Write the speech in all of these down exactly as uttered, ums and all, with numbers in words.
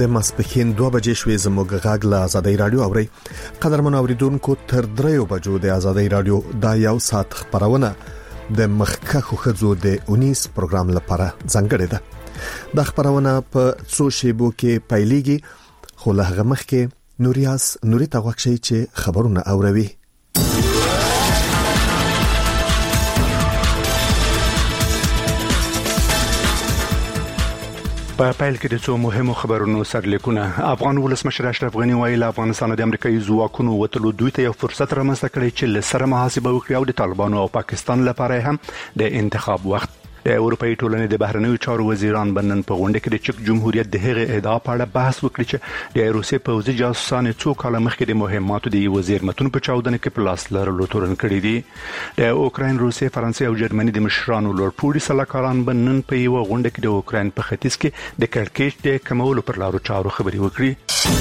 د ماسپښین دوه بجې شوې زموږ غږ له آزادۍ رادیو اوري. قدرمن اوریدونکو تر دریو بجو د آزادۍ رادیو دا یو ساعت خبرونه د مخکخو خزو د اونیس پروګرام لپاره ځانګړې ده. د خبرونه په څو شیبو کې پیلېږي، خو له هغه مخکې نوریاس نوري تاوښي چې خبرونه اوروي. په پیل کې د څو مهمو خبرونو سرلیکونه. افغان ولسمشر اشرف غنی ویلي افغانستان د امریکایي ځواکونو وټلو دوی ته یو فرصت رامنځته کړی چې له سره محاسبه وکړي او د طالبانو او پاکستان لپاره هم د انتخاب وخت. د اروپאי ټولنې د بهرنیو چارو وزیران بنن په غونډه کې د چک جمهوریت د هغه ادعا په اړه بحث وکړي چې د روسیې پوځي جاسوسانو څو کال مخکې د مهماتو د وزیر متون په چاودنه کې په لاس لرلو تورن کړی دي. د اوکراین، روسیې، فرانسې او جرمني د مشرانو لوړپوړي سلاکاران بنن په یو غونډه کې د اوکراین په ختیځ کې د کړکېچ د کمولو پر لارو چارو خبري وکړي.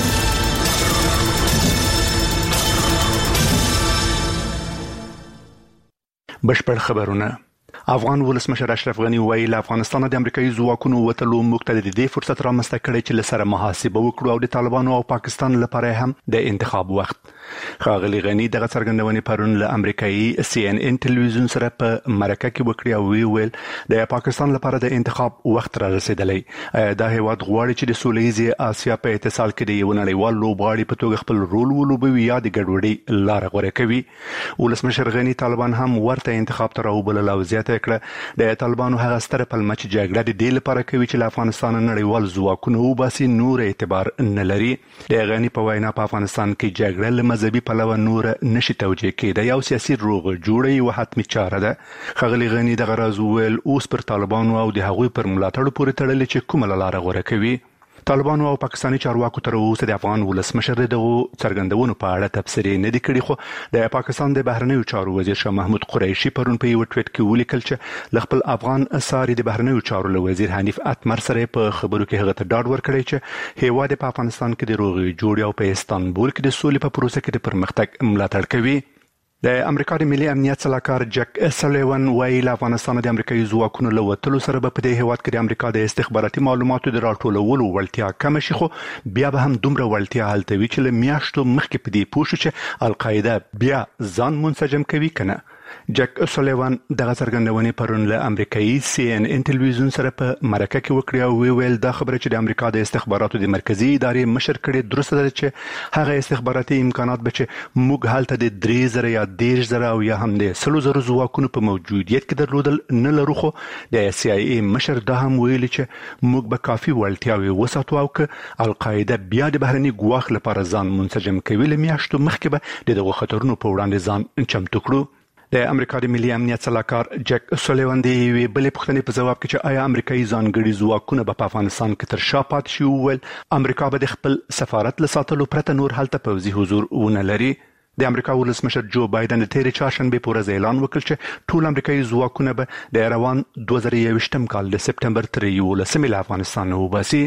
بشپړ خبرونه. افغان ولسمشر اشرف غنی ویلي افغانستان د امریکایي ځواکونو وټلو موږ ته د دې فرصت رامنځته کړی چې له سره محاسبه وکړو او د طالبانو او پاکستان لپاره هم د انتخاب وخت. ښاغلي غنی دغه څرګندونې پرون له امریکایي سی ان ان ټلویزیون سره په مرکه کې وکړي او وی ویل د پاکستان لپاره د انتخاب وخت را رسیدلی. دا هیواد غواړي چې د سولهییزې آسیا په اتصال کې د یو نړیوال لوبغاړي په توګه خپل رول ولوبوي یا د ګډوډۍ لار غوره کوي. ولسمشر غنی طالبان هم ورته انتخاب ته راوبلل او زیاته کړه د طالبانو هغه ستر پلمه چې جګړه د دې لپاره کوي چې له افغانستان نړیوال ځواکونه وباسي نور اعتبار نه لري. د غنی په وینا په افغانستان کې جګړه له مذهبي پلوه نور نشي توجیه کېدای او سیاسي روغ جوړي او حتمي چاره ده. ښاغلي غنی د غرض ویل اوس پر طالبانو او د هغوی پر ملاتړ پورې تړلې چې کومه لار غوره کوي. طالبانو او پاکستاني چارواکو تر اوسه د افغان ولسمشر دغه څرګندونو په اړه تفسیر نه دی کړی، خو د پاکستان د بهرنیو چارو وزیر شاه محمود قریشي پرون په یو ټویټ کې ولیکل چې ل خپل افغان اساري د بهرنیو چارو له وزیر حنیف اتمر سره په خبرو کې هغه ته ډاډ ورکړی چې هیواد په افغانستان کې د روغي جوړي او په استانبول کې د سولې په پروسه کې د پرمختګ ملاتړ کوي. د امریکا د ملي امنیت سلاکار جک سلیوان ویلي افغانستان د امریکایي ځواکونو له وټلو سره په دې هیواد کې د امریکا د استخباراتي معلوماتو د راټولولو وړتیا کم شي، خو بیا به هم دومره وړتیا هلته وي چې له میاشتو مخکې په دې پوه شو چې القاعده بیا ځان منسجم کوي کنه. جک سلیوان دغه څرګندونې پرون له امریکایي سی ان ان ټلویزیون سره په مرکه کې وکړه او وی ویل دا خبره چې د امریکا د استخباراتو د مرکزی ادارې مشر کړي درسته ده چې هغه استخباراتي امکانات به چې موږ هلته د درې زره یا دېرش زره او یا هم د سلو زره ځواکونو په موجودیت کې درلودل نه لرو، خو د سی آی ای مشر دا هم ویلي چې موږ به کافي وړتیاوې وساتو او که القاعده بیا د بهرني ګواښ لپاره ځان منسجم کوي له میاشتو مخکې به د دغه خطرونو په وړاندې ځان چمتو کړو. د امریکا د ملي امنیت سلاکار جک سلیوان دی وی بلې پوښتنې په جواب کې چې آیا امریکایي ځانګړي ځواکونه په افغانستان کې تر شا پاتې شي وویل امریکا به د خپل سفارت له ساتلو پرته نور هلته پوځي حضور ونه لري. د امریکا ولسمشر جو بایدن د تیرې چهارشنبې په ورځ اعلان وکړ چې ټول امریکایي ځواکونه به د روان دوه زره یوویشتم کال د سپټمبر تر یولسمې له افغانستان وباسي.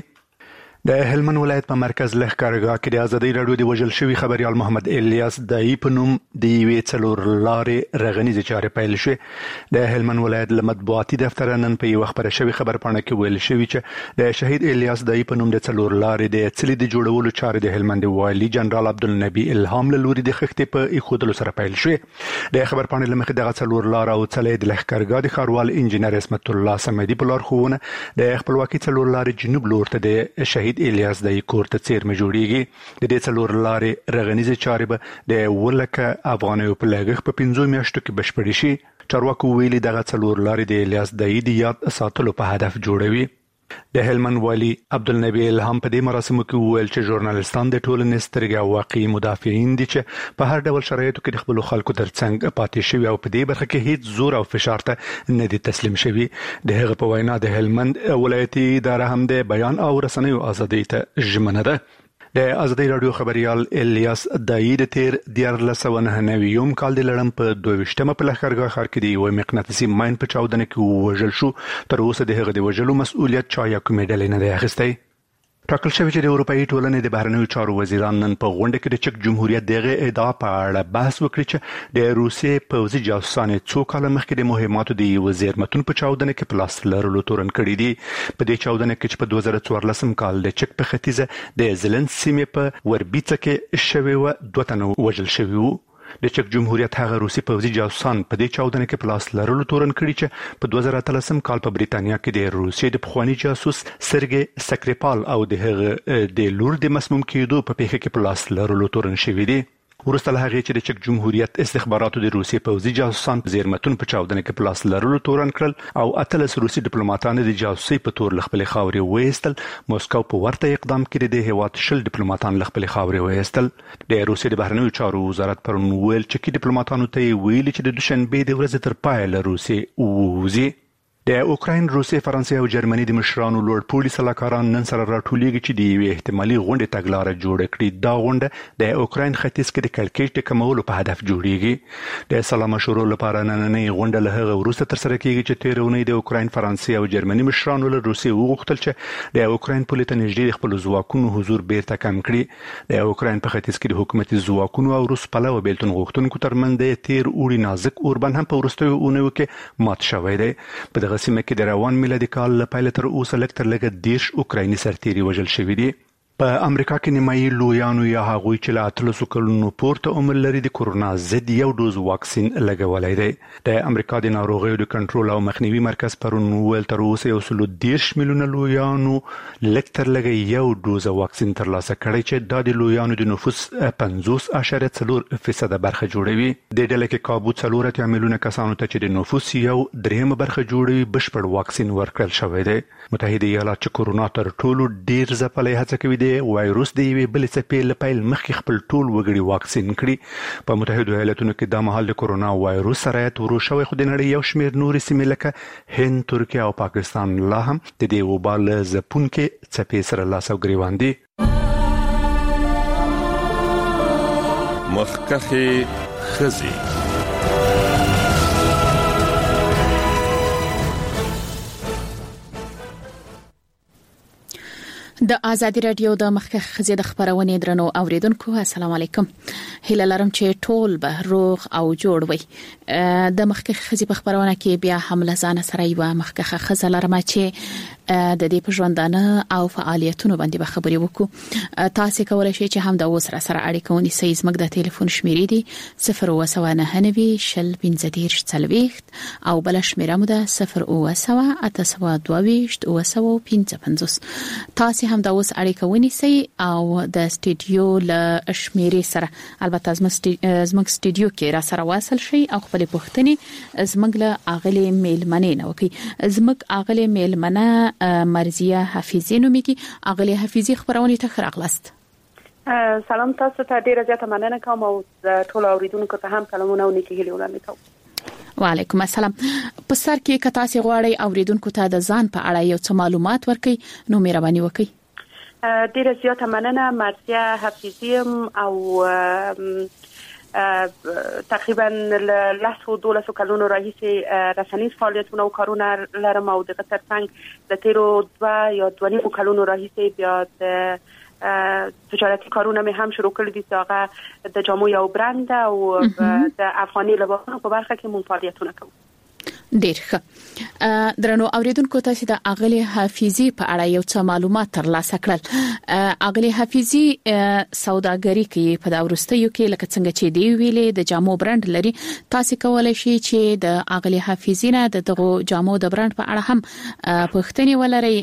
د هلمند ولایت په مرکز لښکرګاه کې د آزادۍ راډیو د وژل شوي خبريال محمد الیاس دای په نوم د یوې څلور لارې رغنیزې چارې پیل شوې. د هلمند ولایت له مطبوعاتي دفتر نن په یو خبره شوی خبرپاڼه کې ویل شوی چې د شهید الیاس دای په نوم د څلور لارې د څلي د جوړولو چارې د هلمند والی جنرال عبدالنبی الهام له لوري د خښتې په ایښودلو سره پیل شوې. د خبرپاڼې له مخې دغه څلور لار او څلي د لښکرګاه د ښاروال انجینر اسمت الله سمدي په لارښوونه د خپلواکي څلور لارې جنوب لور ته د شهید الیاس د کور ته څیرمه جوړیږي. د دې څلور لارې رغنیزې چارې به د ولکه افغانیو په لګښت په پنځو میاشتو کې بشپړې شي. چارواکو ویلي دغه څلور لارې د الیاس د یاد ساتلو په هدف جوړوي. د هلمند والی عبدالنبی الهام په دې مراسمو کې وویل چې ژورنالیستان د ټولنې سترګې او واقعي مدافعین دي چې په هر ډول شرایطو کې د خپلو خلکو ترڅنګ پاتې شوي او په دې برخه کې هیڅ زور او فشار ته نه دي تسلیم شوي. د هغه په وینا د هلمند ولایتي اداره هم د بیان او رسنیو ازادۍ ته ژمنه ده. د آزادۍ راډیو خبريال الیاس دای د تیر دیارلس سوه نهه نوي کال د لړم په دوه ویشتمه په لښکرګاه ښار کې د یو مقناطیسي ماین په چاودنه کې وژل شو. تر اوسه د هغه د وژلو مسؤلیت چا یا کومې ډلې نه دی اخیستی. ټاکل شوی چې د اروپאי ټولنې د بهرنیو چارو وزیران نن په غونډه کې د چک جمهوریت دغه ادعا په اړه بحث وکړي چې د روسیې پوځي جاسوسان څو کال مخکې د مهماتو د یو وزیرمتون په چاودنه کې پلاس لرلو تورن کړی دي. په دې چاودنه کې چې په دوه زره څوارلسم کال د چک په ختیځه د زلند سیمې په وربیڅه کې شوی و دوه تنه وژل شوی وو. د چک جمهوریت هغه روسي پوځي جاسوسان په دې چاودنه کې پلاس لرلو تورن کړي چې په دوه زره اتلسم کال په بریتانیا کې د روسیې د پخوانی جاسوس سرګي سکریپال او د هغه د لور د مسموم کېدو په پیښه کې پلاس لرلو تورن شوی دی. ورسته له هغه چې د چک جمهوریت استخباراتو د روسیې پوځي جاسوسان زیرمتون په چاودنه کې پلاس لرلو تورن کړل او اتلس روسي ډیپلوماټانو د جاسوسي په تور لخپل خاوري وېستل. موسکو په ورته اقدام کې د هیواد شل ډیپلوماټان لخپل خاوري وېستل. د روسیې د بهرنیو چارو وزارت پرون ویل چې کې ډیپلوماټانو ته ویلي چې د دوشنبه د ورځې تر پای له روسیې ووزي. د اوکراین، روسیې، فرانسې او جرمني د مشرانو لوړ پوړي سلاکاران نن سره راټولېږي چې د یوې احتمالي غونډې تګلارې جوړه کړي. دا غونډه د اوکراین ختیځ کې د کړکېچ د کمولو په هدف جوړیږي. د سلا مشورو لپاره نننۍ غونډه له هغه وروسته ترسره کیږي چې تیر اونۍ د اوکراین، فرانسې او جرمني مشرانو له روسیې وغوښتل چې د اوکراین پولې ته نږدې خپل ځواکونو حضور بیرته کم کړي. د اوکراین په ختیځ کې د حکومتي ځواکونو او روس پلوه بیلتون غوښتونکو ترمنځ د تیر اوړي نازک اوربند هم په وروستیو اونیو کې مات شوی دی. په دغه سیمه کې د روان میلادي کال له پیل تر اوسه لږ تر لږه دیرش اوکرایني سرتیري وژل شوي دي. په امریکا کې نیمایي لویانو یا هغوی چې له اتلسو کلونو پورته عمر لري د کورونا ضد یو ډوز واکسین لګولی دی. د امریکا د ناروغیو د کنټرول او مخنیوي مرکز پرون ویل تر اوسه یو سل دیرش میلیونه لویانو لږ تر لږه یو ډوز واکسین ترلاسه کړی چې دا د لویانو د نفوس پنځوس اعشاریه څلور فیصده برخه جوړوي. د ډله کې کابو څلور اتیا میلیونه کسانو ته چې د نفوس یو درېیمه برخه جوړوي بشپړ واکسین ورکړل شوی دی. متحده ایالات چې کورونا تر ټولو ډیر ځپلې هڅه کوي د وایروس د یوې بلې څپې له پیل مخکې خپل ټول وګړي واکسین کړي. په متحده ایالاتونو کې دا مهال د کورونا وایروس سرایت ورو شوی، خو د نړۍ یو شمېر نورې سیمې لکه هند، ترکیه او پاکستان لا هم د دې وبا له ځپونکې څپې سره لاس او ګریوان دي. مخکښې ښځې د ازادي رادیو د مخکښ ښځې د خبرونې درنو اوریدونکو، السلام علیکم. هیله لرم چې ټول به روغ او جوړ وي. د مخکښ ښځې په خبرونه کې بیا هم لزانه سره یو مخکښه ښځه لرم چې د دې په ژوندانه او فعالیتونو باندې به خبرې وکړو. تاسو کولای شئ چې هم د اوس سره سره اړیکه ونیسئ. زموږ د ټلیفون شمیرې دي صفر اوه سوه نهه نوي شل پنځه دېرش څلوېښت او بل شمیره مو ده صفر اوه سوه اته سوه دوه ویشت اوه سوه پنځه پنځوس. تاسو هم د اوس اړیکه ونیسئ او د سټوډیو له شمیرې سره البته زموږ سټوډیو کې را سره واصل شئ او خپل پوښتنې زموږ له اغلي میلمنې نه وکړي. زموږ اغلي میلمنه مرزیه حفیظی نومیږي. اغلي حفیظی خبرونه ته خراغلاست. سلام، تاسو ته ډیره زیاته مننه کوم او ټول اوریدونکو ته هم سلامونه او نیکی هیلې وړاندې کوم. وعلیکم السلام. په سر کې که تاسو غواړئ اوریدونکو ته د ځان په اړه یو څه معلومات ورکړئ نو مهرباني وکړئ. ډیره زیاته مننه. مرزیه حفیظی او تقریبا لسو دولسو کلونو راهیسې رسنیز فعالیتونه او کارونه لرم او د ترڅنګ د تیرو دوه یا دوه نیمو کلونو راهیسې بیا د تجارتي کارونه مې هم شروع کړي دي چې هغه د جامو یو برند او د افغاني لباسونو په برخه کې مون فعالیتونه کوم. ډیر ښه. درنو اوریدونکو، تاسو د اغلي حفیظی په اړه یو څه معلومات ترلاسه کړل. اغلي حفیظی سوداګری کوي په د ورستیو کې لکه څنګه چې دی ویلې د جامو برند لري. تاسو کولای شئ چې د اغلي حفیظی نه دغه جامو د برند په اړه هم پوښتنې ولرئ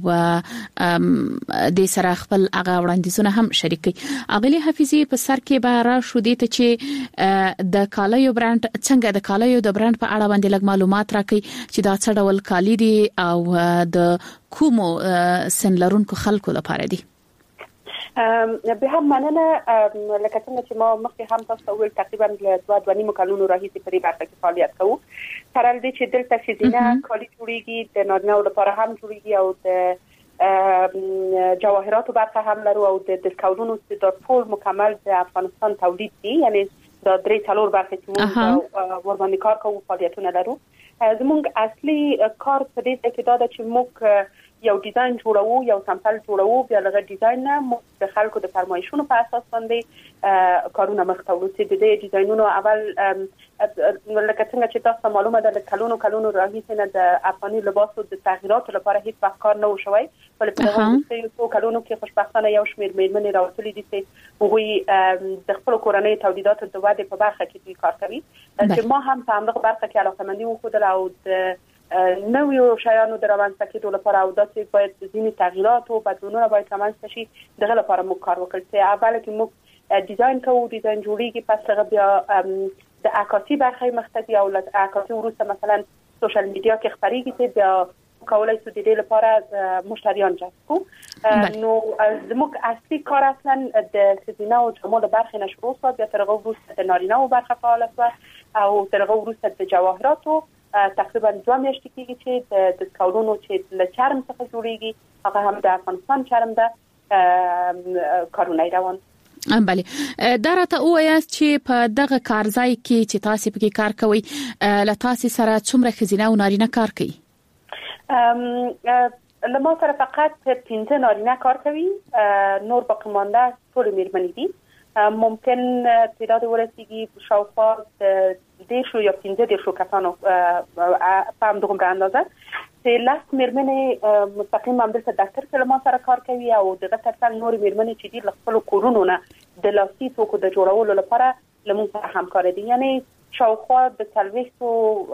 او د سره خپل هغه وړاندیزونه هم شریک کړئ. اغلي حفیظی په سر کې به را شو دي ته چې د کالیو برند څنګه د کالیو د برند په اړه باندې لږ معلومات راکړي چې دا څه ډول کالی دي او د کومو سن لرونکو خلکو لپاره دي. به هم مننه. لکه څنګه چې ما مخکې هم تاسو ته ویل تقریبا له دوه دوه نیمو کلونو راهیسې په دې برخه کې فعالیت کوو. سره دې چې دلته ښځینه کالي جوړیږي، د نارینه‌و لپاره هم جوړیږي او د جواهراتو برخه هم لرو او د ډسکاونټونو چې د ټول مکمل د افغانستان تولید دي، یعنی دا درې څلور برخې چې موږ ور باندې کار کوو فعالیتونه لرو. زموږ اصلي کار په دې کې دا چې موږ یو ډیزاین جوړو، یو سامپل جوړو، بیا لږه ډیزاین نه د خلکو د فرمایشونو په اساس باندې کارونه مخته وړو. چې د ډیزاینونو اول لکه څنګه چې تاسو معلومه ده د کلونو کلونو راهیسې نه د افغاني لباسو د تغییراتو لپاره هیڅ وخت کار نه وشوي، ولې په هغه څو کلونو کې خوشبختانه یو شمېر میرمنې راوتلي دي چې هغوی د خپل کورنۍ تولیداتو د ودې په برخه کې کار کوي. چې ما هم په همدغه برخه کې علاقه‌مندي وښودله او د نویو شیانو د رامنځته کېدو لپاره او داسې باید ځینې تغییرات او بدلونونه باید رامنځته شي. دغه لپاره موږ کار وکړ چې اول کې موږ ډیزاین کوو، ډیزاین جوړیږي، پس هغه بیا د عکاسي برخه مختصي او له عکاسي وروسته مثلا سوشل میډیا کې خبرېږي چې بیا کولای شو د دې لپاره مشتریان جذب کړو. نو زموږ اصلي کار اصلا د ښځینه او جامو د برخې نه شروع شو، بیا تر هغه وروسته د نارینه او برخه فعاله شوه او تر هغه وروسته د جواهراتو تقریبا دوه میاشتې کېږي چې د سکاولونو چې له چرم څخه جوړیږي هغه هم د افغانستان چرم ده کارونه روان. بله دا راته وایاست چې په دغه کارځای کې چې تاسو پکې کار کوئ له تاسو سره څومره ښځینه او نارینه کار کوي؟ له ما سره فقط پنځه نارینه کار کوي، نور باقی مانده ټول میرمنې دي. ممکن تعداد ورسیږي شاوخوا دیرشو یا پنځه دیرشو کسانو په همدغه اندازه چې لاس میرمنې مستقیم هم دلته دفتر کې له ما سره کار کوي او دغه ترڅنګ نور میرمنې چې دي له خپلو کورونو نه د لاسي توکو د جوړولو لپاره له موږ سره همکار دي. یعنی شاوخوا د څلوېښتو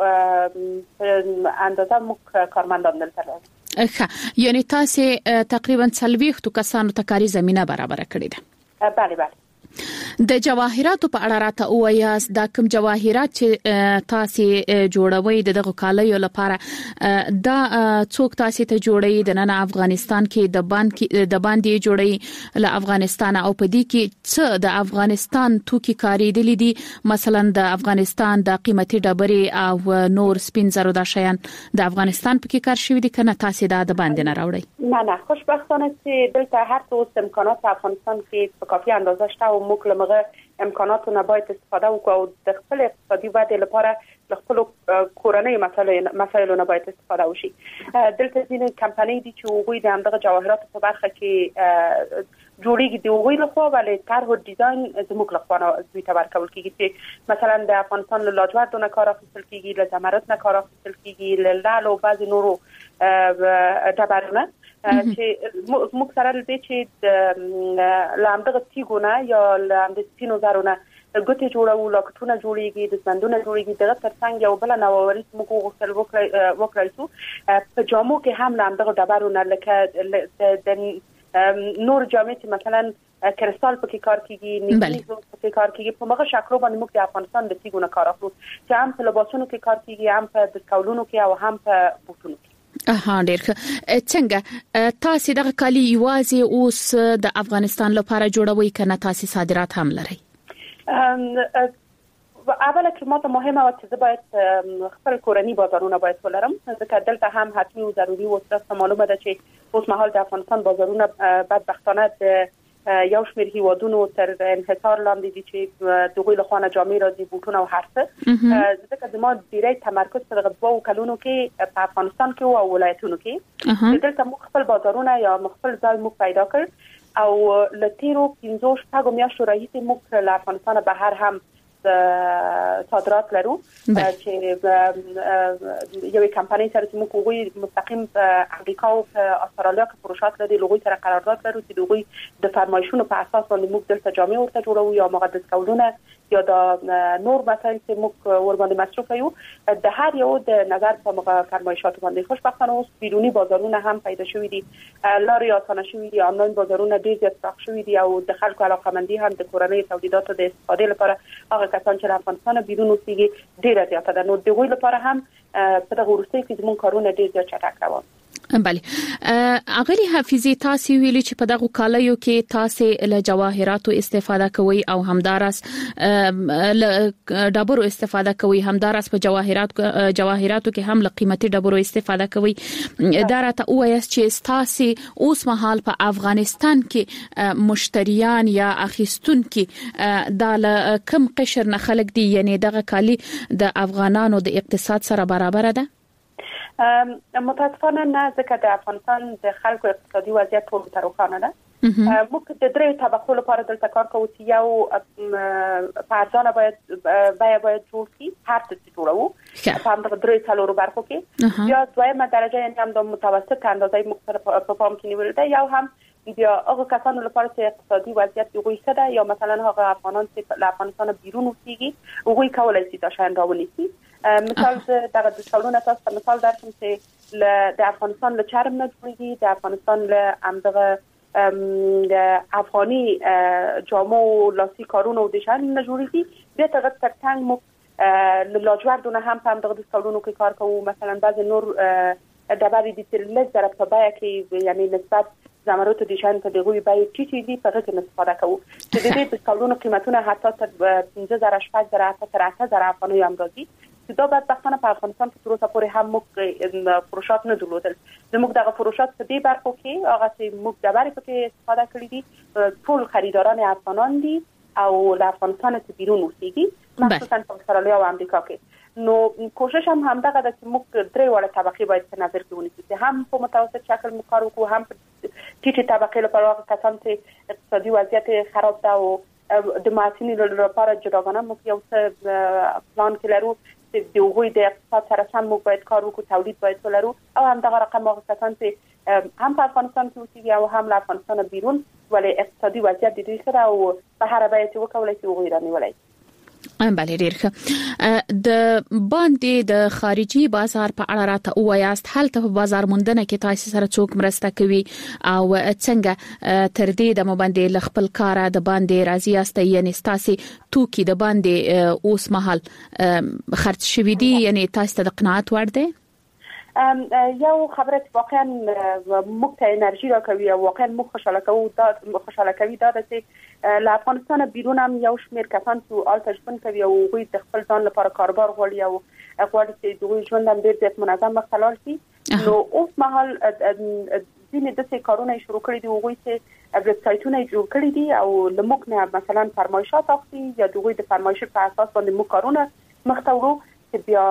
اندازه موږ کارمندان دلته لرو. ښه، یعنی تاسو تقریبا څلوېښتو کسانو ته کاري زمينه برابر کړې ده. بله بله. د جواهراتو په اړه راته وایاست، دا کوم جواهرات چې تاسو جوړوي د دغه کالیو لپاره دا څوک تاسو ته جوړي د نن افغانستان کې د باندې د باندې جوړي له افغانستان او په دې کې څه د افغانستان توکي کاری دي دي مثلا د افغانستان د قیمتي ډبرې او نور سپین زرو د شیان د افغانستان پکې کار شوی دي کنه تاسو دا د باندې نه راوړي؟ نه نه، خوشبختانه چې دلته هر څه امکانات په افغانستان کې په کافي اندازه شته او موږ لمغه امکاناتو نه باید استفاده وکړو او د خپل اقتصادي ودې لپاره د خپل کورنۍ مسایلو مسایلو نه باید استفاده وشي. دلته ځینې کمپنۍ دي چې هغوی د همدغه جواهراتو په برخه کې جوړیږي د هغوی لخوا، ولې طرح او ډیزاین زموږ لخوا دوی ته ورکول کېږي چې مثلا د افغانستان له لاجوردو نه کار اخیستل کېږي، له زمرد نه کار اخیستل کېږي، له لعل او بعضې نورو ډبرونه چې موږ سره دې چې د لامدغه تیګونه یا لامد سپینو زرونه ګوتې جوړو، لاکټونه جوړیږي، د بندونه جوړیږي. دغه ترڅنګ یو بل نووري موږ غوښتل وکړای شو په جامو کې هم لامدغه ډبرونه لکه د نور جامې چې مثلا کرستال پکې کار کیږي، نیکلیز پکې کار کیږي، په هغه شکل باندې موږ د افغانستان د تیګونه کار اخلو چې هم په لباسونو کې کار کیږي، هم په دستکولونو کې او هم په بوټونو کې. اها ډیر ښه. څنګه تاسو دغه کالی یوازې اوس د افغانستان لپاره جوړوي کنه تاسو صادرات هم لرئ؟ اوله کې ماته مهمه و چې زه باید خپل کورنی بازارونه باید ولرم، ځکه دلته هم حتمي او ضروري و چې معلومه ده چې اوس مهال د افغانستان بازارونه بدبختانه د یو شمېر هیوادونو تر انحصار لاندې دي چې دغه له خوانه جامې راځي، بوټونه او هر څه. ځکه زما ډیری تمرکز په دغه دوه کلونو کې په افغانستان کې او ولایتونو کې دلته موږ خپل بازارونه یا خپل ځای موږ پیدا کړ او له تیرو پنځو شپږو میاشتو راهیسې موږ له افغانستان بهر هم صادرات لرو چې یوې کمپنۍ سره چې موږ هغوی مستقیم په امریکا او په استرالیا کې پروژات لري، هغوی سره قرارداد لرو چې هغوی د فرمایشونو په اساس باندې موږ دلته جامې ورته جوړوو یا موږ د سکولونه یا د نور مسایل چې موږ ور باندې مصرف کوو د هر یو د نظر په موږ فرمایشات باندې. خوشبختانه اوس بیرونی بازارونه هم پیدا شوي دي، لارې اسانه شوي دي، آنلاین بازارونه ډېر زیات پراخ شوي دي او د خلکو علاقه‌مندي هم د کورنۍ تولیداتو د استفادې لپاره هغه کسان چې افغانستان بیرون اوسېږي ډېره زیاته ده. نو د هغوی لپاره هم په دغه وروستیو کې زموږ کارونه ډېر زیات چټک روان. بله اغلی حافظي تاسو ویلي چې په دغه کالیو کې تاسو له جواهراتو استفاده کوي او همدارس له ډبرو استفاده کوي، همدارس په جواهرات جواهراتو کې هم له قیمتي ډبرو استفاده کوي. دا راته وایي چې تاسو اوس مهال په افغانستان کې مشتریان یا اخیستونکو د کم قشر نه خلک دي، یعنی دغه کالی د افغانانو د اقتصاد سره برابر ده؟ متاسفانه نه، ځکه د افغانستان د خلکو اقتصادي وضعیت ټول تر روښانه ده. موږ د درې طبقو لپاره دلته کار کوو چې یو په ارزانه باید بیا باید جوړ شي، هر څه چې جوړو په همدغه درې څلورو برخو کې، یا دویمه درجه یعنې هم د متوسط اندازې مختلف په پام کې نیول ده، یا هم بیا هغه کسانو لپاره چې اقتصادي وضعیت یې ښه ده، یا مثلا هغه افغانان چې له افغانستان بیرون اوسېږي هغوی کولی شي دا شیان راونیسي. مثال دغه د ډولونه تاسو ته مثال درکړم چې د افغانستان له چرم نه جوړېږي، د افغانستان له همدغه د افغاني جامو لاسي کارونو د شان نه جوړېږي. بیا ته ترڅنګ موږ له لاجوردونه هم په همدغه د ډولونو کې کار کوو. مثلا بعضې نور ډبرې دي چې لږ ضرب په بیه کې یعنی نسبت زمرد د شان په دغه بیه ټیټې دي، په هغه کې استفاده کوو چې د دې د ډولونو قیمتونه حتی تر پنځه زره شپږ زره حتی تر اته زره افغانۍ هم راځي. چې دا بدبختانه په افغانستان کې تر اوسه پورې هم موږ فروشات نه درلودل. زموږ دغه فروشات په دې برخو کې هغه چې موږ ډبرې پکې استفاده کړې دي ټول خریداران افغانان دي او له افغانستان څخه بیرون اوسېږي، مخصوصا په استرالیا او امریکا کې. نو کوشش هم همدغه ده چې موږ درې وړه طبقې باید په نظر کې ونیسو چې هم په متوسط شکل موږ کار وکړو، هم په ټیټې طبقې لپاره هغه کسان چې اقتصادي وضعیت خراب ده او د محصلینو لپاره جداګانه موږ یو څه پلان کې لرو چې د هغوی د اقتصاد سره سم موږ باید کار وکړو، تولید باید ولرو، او همدغه رقم هغه کسان چې هم په افغانستان کې اوسېږي او هم له افغانستان بیرون ولې اقتصادي وضعیت د دوی ښه ده او په هره بیه چې وکولی شي هغوی رانیولی. بله ډیر ښه. د باندې د خارجي بازار په اړه راته وایاست، هلته په بازار موندنه کې تاسو سره څوک مرسته کوي او څنګه تر دې د باندې ل خپل کار د باندې راضي یاست، یعنی تاسو توکي د باندې اوس مهال خرڅ شوي دي، یعنی تاسو ته د قناعت وړ دی؟ یو خبره چې واقعا موږ ته انرژي راکوي او واقعا موږ خوشاله کوو دا خوشاله کوي دا چې له افغانستان بیرون هم یو شمېر کسان چې آلته ژوند کوي او هغوی د خپل ځان لپاره کاروبار غواړي او غواړي چې د هغوی ژوند هم ډېر زیات منظم مخته لاړ شي. نو اوس مهال ځینې داسې کارونه یې شروع کړي دي، هغوی چې ویبسایټونه یې جوړ کړي دي او له موږ نه مثلا فرمایشات اخلي یا د هغوی د فرمایش په اساس باندې موږ کارونه مخته وړو چې بیا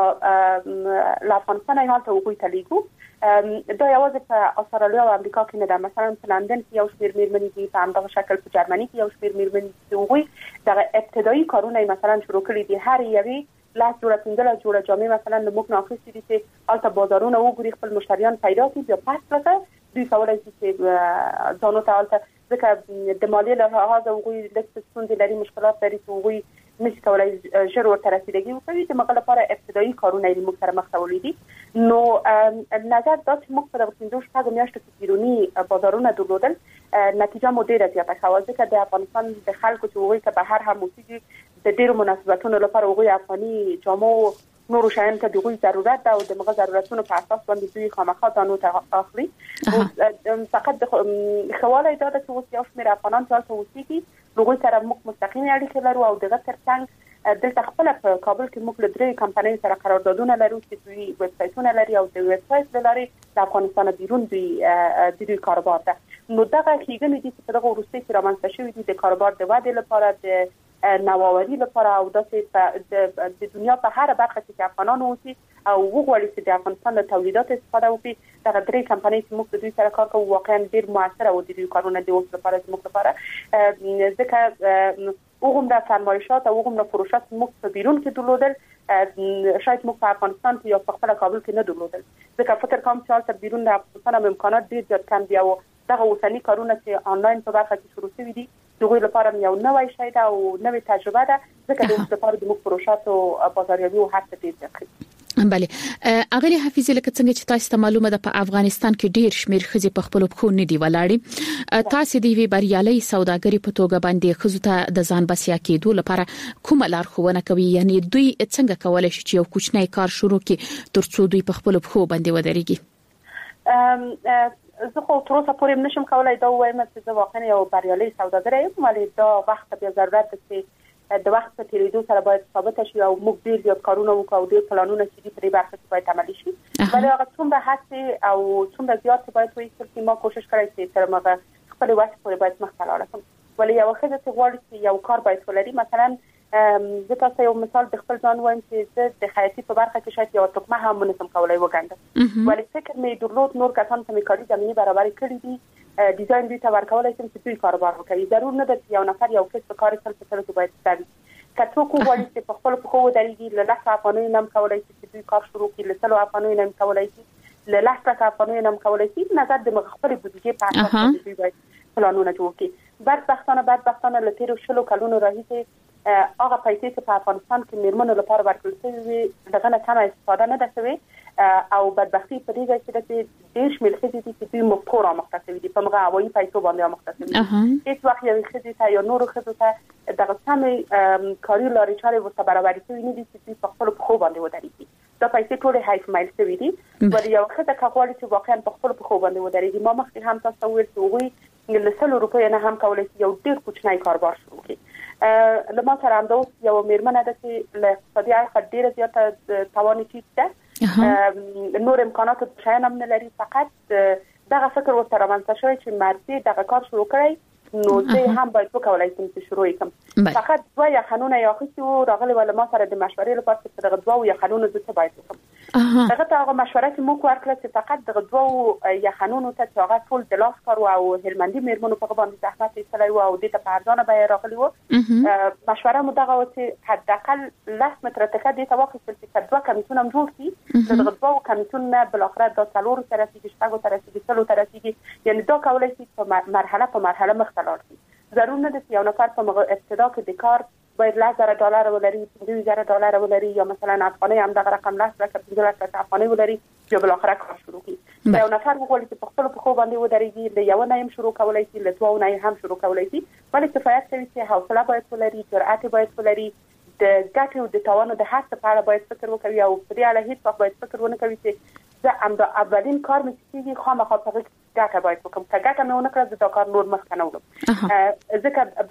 له افغانستان یې هلته هغوی ته لیږو. دا یوازې په استرالیا او امریکا کې نه ده، مثلا په لندن کې یو شمېر مېرمنې دي، په همدغه شکل په جرمني کې یو شمېر مېرمنې دي، هغوی دغه ابتدایي کارونه یې مثلا شروع کړي دي. هر یوې لس جوړه پنځلس جوړه جامې مثلا له موږ نه اخیستې دي چې هلته بازارونه وګوري، خپل مشتریان پیدا کړي، بیا پس راته دوی کولی شي چې ځانو ته هلته ځکه د مالیې له لحاظه هغوی لږ ستونزې لري، مشکلات لري چې هغوی نشي کولای ژر ورته رسیدګي وکړي چې موږ لپاره ابتدایي کارونه یې موږ سره مخته وړي دي. نو نظر دا چې موږ په دغه پنځو شپږو میاشتو کې بیروني بازارونه درلودل، نتیجه مو ډېره زیاته ښه وه، ځکه د افغانستان د خلکو چې هغوی که بهر هم اوسېږي د ډېرو مناسبتونو لپاره هغوی افغاني جامو نورو شیانو ته د هغوی ضرورت ده او د هغه ضرورتونو په اساس باندې دوی خامخا ځانو ته اخلي. فقط د ښه والی دا ده چې اوس یو شمېر افغانان چې هلته اوسېږي هغوی سره موږ مستقیمې اړیکې لرو او دغه ترڅنګ دلته خپله په کابل کې موږ له درېیو کمپنیو سره قراردادونه لرو چې دوی ویبسایټونه لري او د ویبسایټ له لارې د افغانستان بیرون دوی د دوی کاروبار ده. نو دغه ښېګڼې دي چې په دغه وروستۍ کې رامنځته شوي دي د کاروبار د ودې لپاره، د نوآوري لپاره او داسې د دنیا په هر برخه کې افغانان اوسي او وغواړي چې د افغانستان له تولیداتو استفاده وکړي. دغه درې کمپنۍ چې موږ د دوی سره کار کوو واقعا ډېر مؤثره او د دوی کارونه د اوس لپاره زموږ لپاره ځکه هغومره فرمایشات او هغومره فروشات موږ په بیرون کې درلودل شاید موږ په افغانستان کې یا په خپله کابل کې نه درلودل، ځکه فکر کوم چې هلته بیرون د افغانستان هم امکانات ډېر زیات کم دي او دغه اوسني کارونه چې آنلاین په برخه کې شروع شوي دي د هغوی لپاره یو نوی شی ده او نوې تجربه ده، ځکه د اوس لپاره د موږ فروشات او بازاریابي او هر څه ډېر زیات ښه. بله اغلی حفیظ لکه څنګه چې تاسو ته معلومه ده په افغانستان کې ډیر شمیر خزي په خپل پخو نه دی ولاړی، تاسو دی وی بریالي سوداګری په توګه باندې خزو ته د ځان بسیا کېدو لپاره کومه لارښوونه کوي؟ یعنی دوی څنګه کولای شي چې یو کوچنی کار شروع کړي ترڅو دوی په خپل پخو باندې ودرېږي؟ زه خو تر اوسه پورې نشم کولای دا وایم چې زه واقعا یو بریالي سوداګر یم، ولی دا وخت بیا ضرورت ده چې د وخت په تیریدو سره باید ثابت شي او موږ ډیر زیات کارونه وکړو او ډیر پلانونه چې دې پرې برخه باید عملي شي. ولی هغه څومره هڅې او څومره زیات باید وایي چې ما کوشش کړی چې تر مغه خپل وخت پورې باید مخته لاړ شم. ولی یو ښځه چې غواړي چې یو کار باید ولري، مثلا زه تاسو یو مثال د خپل ځان وایم چې زه د خیاطۍ په برخه کې شاید یو تکمه هم منسم کولای وګڼم، ولی فکر مې درلود نور کسان ته مې کاري زمینه برابر کړې دي، ډیزاین دې ته ورکولای شم چې دوی کاروبار وکړي. ضرور نه ده چې یو نفر یو کس کار سره په سره باید ستوي. که څوک وایي چې په خپل خو ودرېږي له لس افغانیو نم کولای شي چې دوی کار شروع کړي، له سلو افغانیو نم کولای شي، له لس افغانیو نم کولای شي. نظر د خپل بودیجې په اساس دوی باید پلانونه جوړ کړي. بدبختانه بدبختانه له تیرو شلو کلونو راهیسې هغه پیسې چې په افغانستان کې میرمنو لپاره ورکړل شوې دغه نه کم استفاده نه ده شوې او بدبختي په دې ځای کې چې ډېر شمېر ښځې دي چې دوی مفکور مخته شوي دي، په هغه هوایي پیسو باندې مخته شوي دي. هیڅ وخت یوې ښځې ته یا نورو ښځو ته دغه سمې کاري لارې چارې ورته برابرې شوي نه دي چې دوی په خپلو پښو باندې ودرېږي. دا پیسې ټولې حیف مایل شوي دي. ولی یو ښځه که غواړي چې واقعا په خپلو پښو باندې ودرېږي، ما مخکې هم تاسو ته وویل چې هغوی له سلو روپیو نه هم کولی شي یو ډېر کوچنی کاروبار شروع کړي. له ما سره همداوس یو میرمنه ده چې له اقتصادي اړخه ډېره زیاته توان ټیټ ده، نور امکانات د شیان هم نه لري، فقط دغه فکر ورته رامنځته شوی چې مرسي دغه کار شروع کړی نو زه هم باید وکولای شم چې شروع کړم. فقط دوه یخنونه یې اخیستي وو، راغلي وو له ما سره د مشورې لپاره چې دغه دوه یخنونه زه څه باید وکړم. هغه ته هغه مشوره چې موږ ورکړه چې فقط دغه دوه یخنونو ته چې هغه ټول د لاس کار او هلمندي میرمنو په باندې زحمت ایستلی وو او دې ته په ارزانه بیه راغلي وو، مشوره مو دغه وه چې حداقل لس متره تکه دې ته واخیستل چې که دوه کمیسیون هم جوړ شي، د دغه دوه کمیسیون نه بالاخره دا څلورو ته رسېږي، شپږو ته رسېږي، سلو ته رسېږي. یعنې دا کولی شي په مرحله په مرحله مخته لاړ شي. ضرور نه ده چې یو نفر په ابتدا کې د کار باید لس زره ډالر ولري، پنځه زره ډالر ولري، یا مثلا افغانۍ هم دغه رقم لس لکه پنځه لس لکه افغانۍ ولري چې بالاخره کار شروع کړي. یو نفر وغواړي چې په خپلو پښو باندې ودرېږي، له یوه نه هم شروع کولی شي، له دوو نه هم شروع کولی شي، ولې کفایت کوي چې حوصله باید ولري، جرأت باید ولري، د ګټې او د تاوانو د هڅې په اړه باید فکر وکړي او په دې اړه هېڅ وخت باید فکر ونه کوي چې زه همدا اولین کار مې چې کېږي خامخا په هغې ګټه باید وکړم، که ګټه مې ونه کړه زه دا کار نور مخته نه وړم. ځکه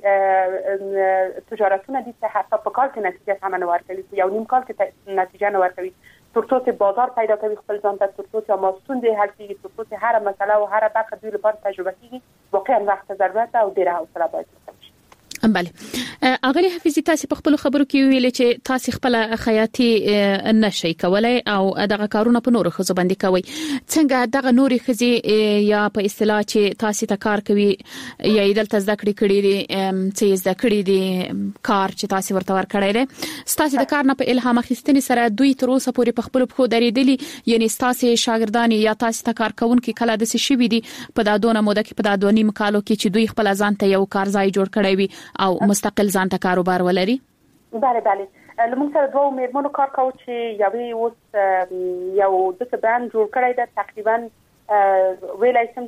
بعضې تجارتونه دي چې حتی په کال کې نتیجه سمه نه ورکوي، یو نیم کال کې نتیجه نه ورکوي، تر څو چې بازار پیدا کوي خپل ځان ته، تر څو چې ما ستونزې حل کېږي، تر څو چې هره مسله او هره برخه دوی لپاره تجربه کېږي، واقعا وخت ضرورت او ډېره حوصله باید ورته شي. بله اغلی حفیظی تاسو په خپل خبرو کې ویل چې تاسو خپل خیاطي نشئ کولای او دغه کارونه په نورو خزو باندې کوي. څنګه دغه نوري خزي یا په اصطلاح چې تاسو ته کار کوي یا دلته زده کړې کړې دي چې زده کړې دي کار چې تاسو ورته ورکړی دی، تاسو د کار نه په الهام اخیستنې سره دوی تر اوسه پورې په خپل خو درېدلي، یعنی تاسو شاګردان یا تاسو ته کار کوونکي کله د څه شي دي په دادونه موده کې په دادونی مقالو کې چې دوی خپل ځان ته یو کار ځای جوړ کړی وي او مستقل ځان ته کاروبار ولري؟ بله بله لمونږ سره دوه میرمنو کار کوو چې یوې اوس یو داسې برند جوړ کړی ده، تقریبا ویلی شم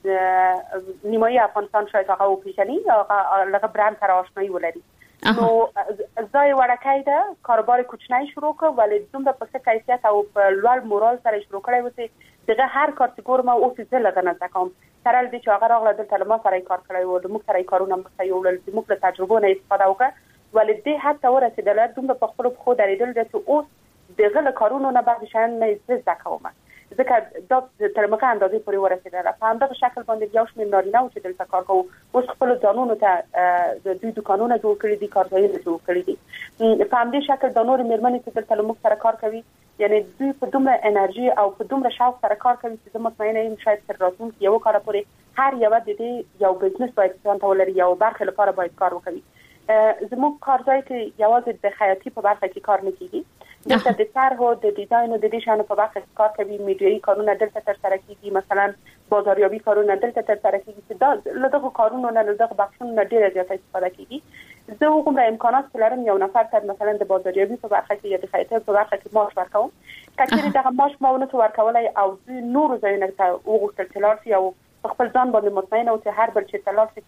چې نیمایي افغانستان شاید هغه وپېژني، هغه لږه برند سره آشنایي ولري. نو ځای وړکی ده، کاروبار کوچنی شروع کړ، ولی دومره په ښه کیفیت او په لوړ مورال سره شروع کړی و چې دغه هر کار چې ګورم اوس یې زه لږه نه زده کوم، سره له دې چې هغه راغله دلته له ما سره یې کار کړی و، له موږ سره یې کارونه مخته یوړل، زموږ له تجربو نه استفاده وکړه، ولې دې حد ته ورسېدله دومره په خپلو پښو درېدل ده چې اوس د هغه له کارونو نه بعضې شیان نه یې زه زده کوم، ځکه دا تر هغه اندازې پورې ورسېدله. په همدغه شکل باندې یو شمېر نارینه وو چې دلته کار کوو اوس خپلو ځانونو ته د دوی دوکانونه جوړ کړي دي، کارځایونه جوړ کړي دي. په همدې شکل دا نورې مېرمنې چې دلته له موږ سره کار کوي، یعنی دوی په دومره انرژي او په دومره شوق سره کار کوي چې زه مطمئنه یم شاید تر راتلونکي یوه کاله پورې هر یوه د دې یو بزنس باید ځان ته ولري، یو برخې لپاره باید کار وکوي. زموږ کارځای کې یوازې د خیاطي په برخه کې کار نه کېږي، دلته د طرحو د ډیزاین او د دې شیانو په برخه کې کار کوي، میډیایي کارونه دلته ترسره کېږي، مثلا بازاریابي کارونه دلته ترسره کېږي چې دا له دغو کارونو نه له دغو بخشونو نه ډېره زیاته استفاده کېږي. زه هغومره امکانات چې لرم یو نفر ته مثلا د بازاریابي په برخه کې یا د خیاطۍ په برخه کې معاش ورکوم، که چېرې دغه معاش ما ونه شو ورکولی او دوی نورو ځایونو ته وغوښتل چې لاړ شي او په خپل ځان باندې مطمئنه و چې هر بل چېرته لاړ شي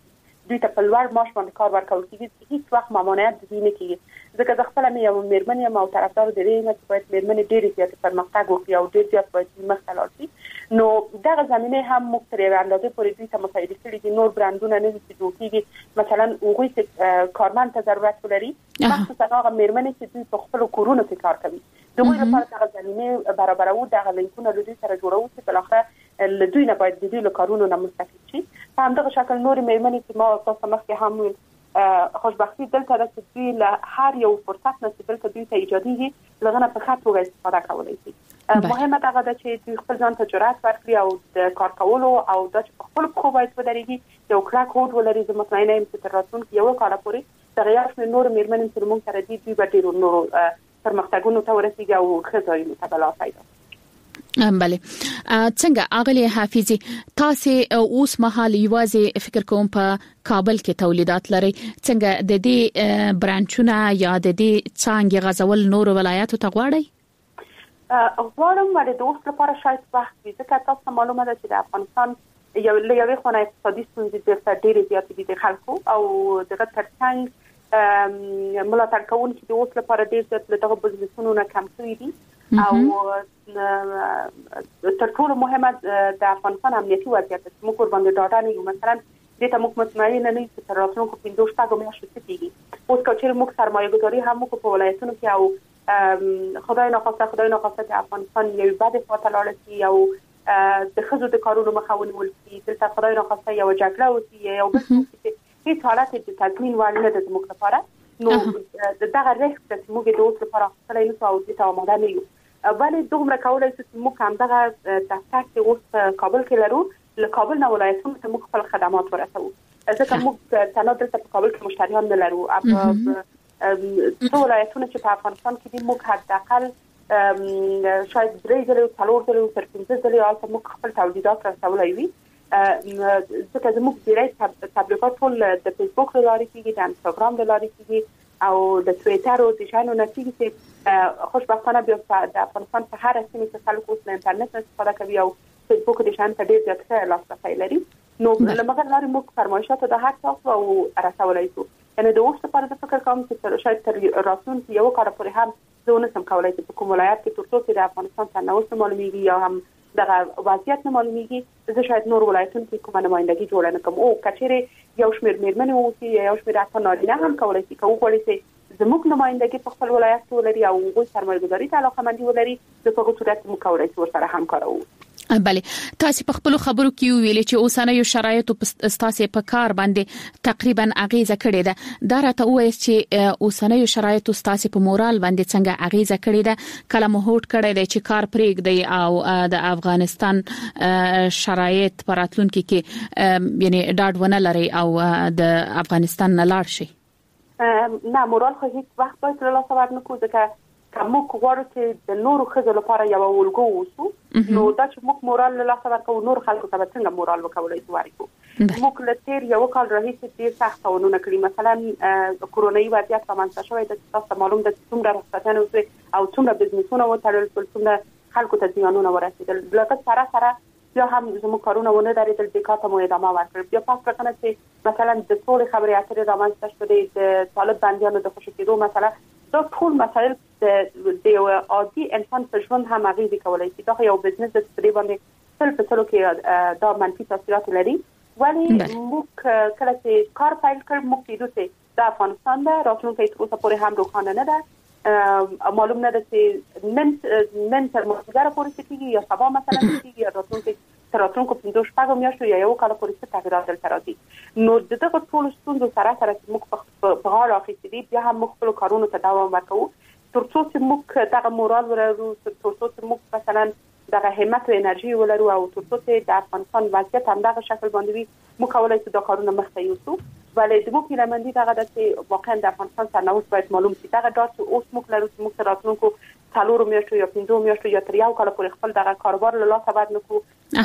دوی ته په لوړ معاش باندې کار ورکول کیږي هیڅ وخت ممانعت د دې نه کیږي ځکه د خپل مې یو میرمن یم او طرفدار د دې نه چې باید میرمن ډېر زیات پرمختګ وکړي او ډېر زیات باید مخته لاړ شي نو دغه زمينه هم موږ تر یو اندازې پورې دوی ته مساعده کړي دي نور برانډونه نه دي جوړ کیږي مثلا هغوی چې کارمند ته ضرورت ولري مخصوصا هغه میرمنې چې دوی په خپل کورونو کې کار کوي دوی لپاره دغه زمينه برابرو دغه لینکونه لري سره جوړو چې بل اخر لدوی نه باید د دې له کارونو نه مستفید شي په همدغه شکل نور میرمنې چې ما تاسو مخکې هم ویل خوشبختی دلته د دوی له هر یو فرصت نه چې دلته دوی ته ایجادي لغنه په خاطر استفاده کولای شي مهمه دا ده چې دوی خپل ځان ته جرأت ورکړي او د کار کولو او د خپل خو باید ودرېږي یو کلاک هوډ ولري د مطمئنه يم چې تر راتلونکي یو کال پورې تغیر شمه نور میرمنې چې موږ سره دي دوی به ډېر نور پرمختګونو ته ورسیږي او خزایي متبلا فایده بله څنګه اغلی حافظي تاسو اوس مهال یوازې فکر کوم په کابل کې تولیدات لري څنګه د دې برانچونه یا د دې څنګه غزول نور ولایاتو ته غواړي غواړم ولې د اوس لپاره شاید وخت وي ځکه تاسو معلومه ده چې د افغانستان یو لوی خونه اقتصادي ستونزې د ډېر زیات دي د خلکو او دغه ترڅنګ ملاتړ کوونکي د اوس لپاره ډېر زیات له دغه بزنسونو نه کم شوي دي او تر ټولو مهمه د افغانستان امنیتي وضعیت چې موږ ور باندې ډاډه نه یو مثلا د ته موږ مطمئن نه یو چې تر راتلونکو پنځه شپږ میاشتې کېږي اوس کوچې موږ سرمایه ګذاري هم موږ په ولایتونو کې او خدای ناخواسته خدای ناخواسته د افغانستان یو بد خواته لاړ شي او د خزو د کارونو مخاوني ولسي دلته خدای ناخواسته یو جګړه وسی یو بل څه هیڅ حالت د تضمین وړ نه د موږ لپاره نو دغه ریسک چې موږ د اوس لپاره خپل نه او د آماده نه یو بلې دومره کولای شو چې موږ هم دغه تاسو اوس کابل کې لرو له کابل نه ولایتونو ته موږ خپل خدمات ورسوو ځکه موږ تنها دلته په کابل کې مشتریان نه لرو په ولایتونو چې په افغانستان کې دي موږ حداقل شاید درې ځله څلور ځله تر پنځه ځله البته موږ خپل تولیدات رسولای وي ځکه زموږ ډیری تبلیغات ټول د فیسبوک لارې کېږي د انستګرام لارې کېږي او د ټویټر او د شانو نتیجه چې خوشبختانه بیا د افغانستان په هر سیمه کې خلک اوس له انټرنیټ استفاده کوي او فیسبوک د شان ته ډیر ځای ښه لاسرسی لري نو لمغه لارې موږ فرمایشات د هر څه او رسولای شو یعنی د اوس لپاره د فکر کوم چې شاید تر راتلونکي یو کال پورې هم زونه سم کولای چې په کوم ولایت کې تر څو د افغانستان څخه نو څه معلومیږي یا هم دغه وضعیت نه معلومیږي زه شاید نور ولایتونو کې کومه نمائندګي جوړه نه کوم او کچېره یو شمېر میرمنې وو چې یو شمېر اته نارینه هم کولای شي کوم غوړي چې زموږ نمائندګي په خپل ولایت ولري او غوښ سرمایه‌ګذاري ته علاقمندي ولري د په صورت مو کولای شي ورسره همکارو بله تاسو په خپل خبرو کې ویلي چې اوسانه یو شرایط په تاسو په کار باندې تقریبا اغیزه کړې ده دا راته وایي چې اوسانه یو شرایط تاسو په مورال باندې څنګه اغیزه کړې ده کله مو هوټ کړی دی چې کار پرېږدي او د افغانستان شرایط پراتلونکو کې یعنی ډاډ ونه لري او د افغانستان نه لاړ شي نه مورال خو هیڅ وخت باید له لاسه ورنکو ځکه کوم کوړو چې د نورو خزو لپاره یو ولګو وسو نو دا چې موږ مورال له لاسه ورکو نور خلکو ته څنګه مورال وکولای شو ورکو موږ له تیر یو کال راهیسې ډیر سخت ونه کړی مثلا کورونایي وضعیت رامنځته شوی د تاسو معلوم ده چې څومره رخصتانه او څومره بزنسونه وتړل څومره خلکو ته زیانونه ورسېدل بلکې سره سره بیا هم زموږ کارونه ونه درېدل د کار ته مو ادامه ورکړ بیا پاس کړنه چې مثلا د ټول خبرې اترې رامنځته شوې د طالب بندیانو د خوشی کېدو مثلا دا ټول مسائل د یو عادي انسان په ژوند هم اغیزه کولای شي دا یو بزنس د تقریبا باندې تل په تلو کې دا منفي تاثیرات لري ولی موږ کله چې کار پیل کړ موږ کېدو چې د افغانستان د راتلونکي تر اوسه پورې هم روښانه نه ده معلوم نه ده چې نن نن تر مخګره پورې کېږي یا سبا مثلا کېږي یا راتلونکي تر راتلونکو پنځه شپږ میاشتو یا یو کال پورې څه تغیرات دلته راځي نو دغه ټول ستونزو سره سره موږ په غاړه اخیستې دي بیا هم موږ خپل کارونو ته دوام ورکوو تر څو چې موږ دغه مورال ولرو تر څو چې موږ مثلا دغه همت او انرژي ولرو او تر څو چې د افغانستان وضعیت هم دغه شکل باندې وي موږ کولای شو دا کارونه مخته یوسو ولې د موږ لمندي دغه د چې واقعا د افغانستان سرنوشت باید معلوم شي دغه دا چې اوس موږ لرو چې موږ راتلونکو څلور میاشتو یا پنځه میاشتو یا تر یو کال پورې خپل دغه کاروبار له لاسه ورنکو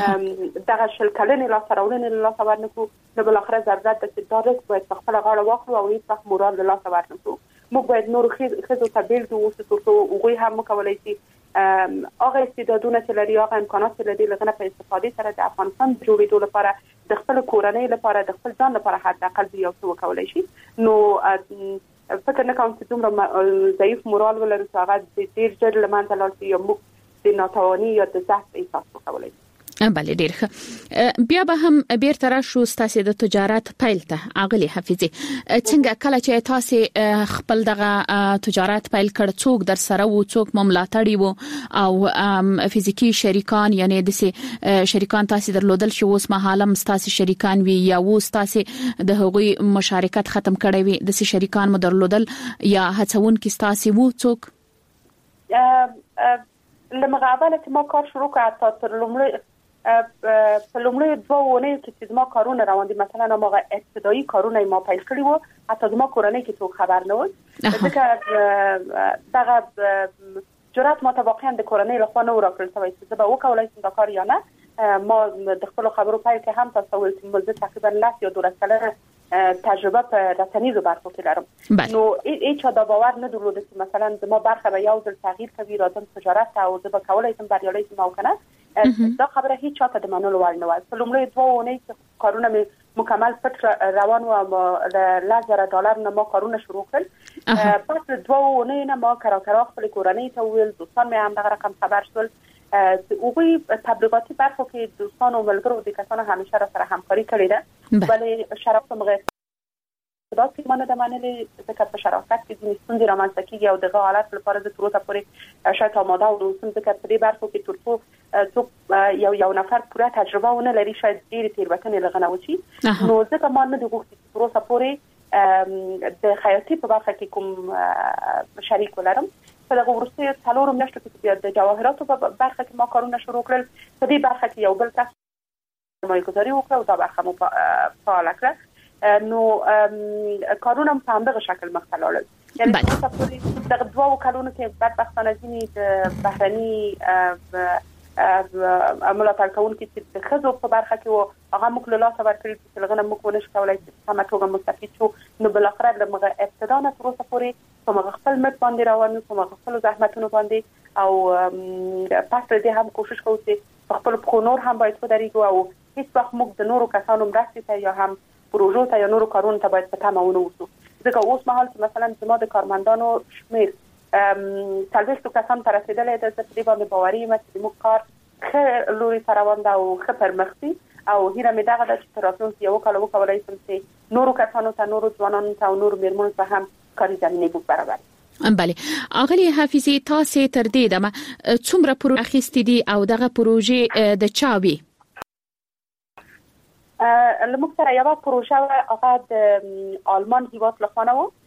دغه شل کلنې لاسه راوړنې له لاسه ورنکو نو بل اخر ضرورت د چې دا ریسک باید په خپل غاړه واخلو او هیڅ وخت مورال له لاسه ورنکو موږ باید نور خزو ته بیل دوه تر څو هغه هم کولای شي هغه استعدادونه چې لري هغه امکانات چې لري لغنه په استفاده سره د افغانستان د جوړېدو لپاره د خپل کورنۍ لپاره د خپل ځان لپاره حد اقل یو څه وکولای شي. نو فکر نه کوم چې دومره ضعیف مورال ولري چې هغه د ډیر ژر لمانځه لاړ شي یا موږ د ناتواني یا د ضعف احساس وکولای شي. بله ډیر ښه. بیا به هم بیرته راشو ستاسو د تجارت پیل ته اغلی حفیظي. څنګه کله چې تاسو خپل دغه تجارت پیل کړ څوک در سره وو څوک مملاتړي وو او فزیکی شریکان یعنی د شریکان تاسو درلودل شو اوس مهاله تاسو شریکان وی یا وو تاسو د هغوی مشارکت ختم کړی وي د شریکان مدرلودل یا هڅون کې تاسو وو څوک؟ لمغابله چې ما کار شروع کړ تر لومړی په لومړی دوه ونې چې ما کارونه روان دي مثلا ما ابتدایي کارونه ما پیل کړی وو حتی ما کورنۍ کې څوک خبر نه و ځکه دغه جرأت ما ته واقعا د کورنۍ له خوا نه ورکړل شوی چې زه به وکولای شم دا کار یا نه. ما د خپل خبرو پیل کې هم تاسو ول چې زه تقریبا لاس یا دولس کاله تجربه په رسنیزو برخو کې لرم. نو هیڅ دا باور نه درلود چې مثلا زما برخه به یو ځل تغییر کوي راځم تجارت او زه به کولای شم بریالي شم او کنه دا خبره هیڅ چاته د منلو وړ نه و. په لومړي دوه ونې کارونه مې مکمل پټ روان و ل لزر ډالر نه ما کارونه شروع کړل. پس دوه ونې نه ما کرا کرا خپل کورنۍ ته ویل دوستان مې هم دغه رقم خبر شول. اوغوی تبلیغاتی برخو کې دوستان او ملګرو د کسانو همیشه را سره همکاري کړې ده ولی شرافت مغه دا چې مانه د منلې ځکه په شرافت کې د ستونزې رامنځته کیږي او دغه حالت لپاره د تروسه پورې شاید آماده او دوستان ځکه په دې برخو کې ترڅو څوک یو یو نفر پوره تجربه ونه لري شاید ډېرې تېروتنې لغنه وشي. نو ځکه ما نه د غوښتي چې تروسه پورې د خیاطۍ په برخه کې کوم شریک ولرم. په دغه وروستیو څلورو میاشتو کې بیا د جواهراتو په برخه کې ما کارونه شروع کړل. په دې برخه کې یو بل کس سرمایه‌گذاري وکړه او دا برخه مو فعال کړه. نو کارونه په همدغه شکل مخ ته لاړل. یعنی تاسو دغه دوه کارونه کې بدبختانه ځینې د بهرني ملاتړ کوونکي چې د ښځو په برخه کې وو هغه موږ له لاسه ورکړي چې لغنه موږ ونه شو کولای چې سمه توګه مستفید شو. نو بالاخره د مغه ابتدا نه تر اوسه پورې په مغه خپل مت باندې روانو په مغه خپل زحمتونو باندې او پس دې هم کوشش کوو چې خپل خونور هم باید ودرېږو او هیڅ وخت موږ د نورو کسانو مرستې ته یا هم پروژو ته یا نورو کارونو ته باید په تمه ونه اوسو. ځکه اوس مهال چې مثلا زما د کارمندانو شمیر څلوېښتو کسان ته رسېدلی ده. زه په دې باندې باوري یم چې زموږ کار ښه لوري ته روان ده او ښه پرمخ ځي او هیله مې دغه ده چې تر راتلونکي یو کال وکولای شم چې نورو کسانو ته نورو ځوانانو ته او نورو مېرمنو ته هم کاري زمینې موږ برابر کړو. بله اغلی حفیظي تاسو تر دې دمه څومره پروژې اخیستې دي او دغه پروژې د چا وي؟ لموږ سره یوه پروژه هغه د آلمان هیواد لخوا نه و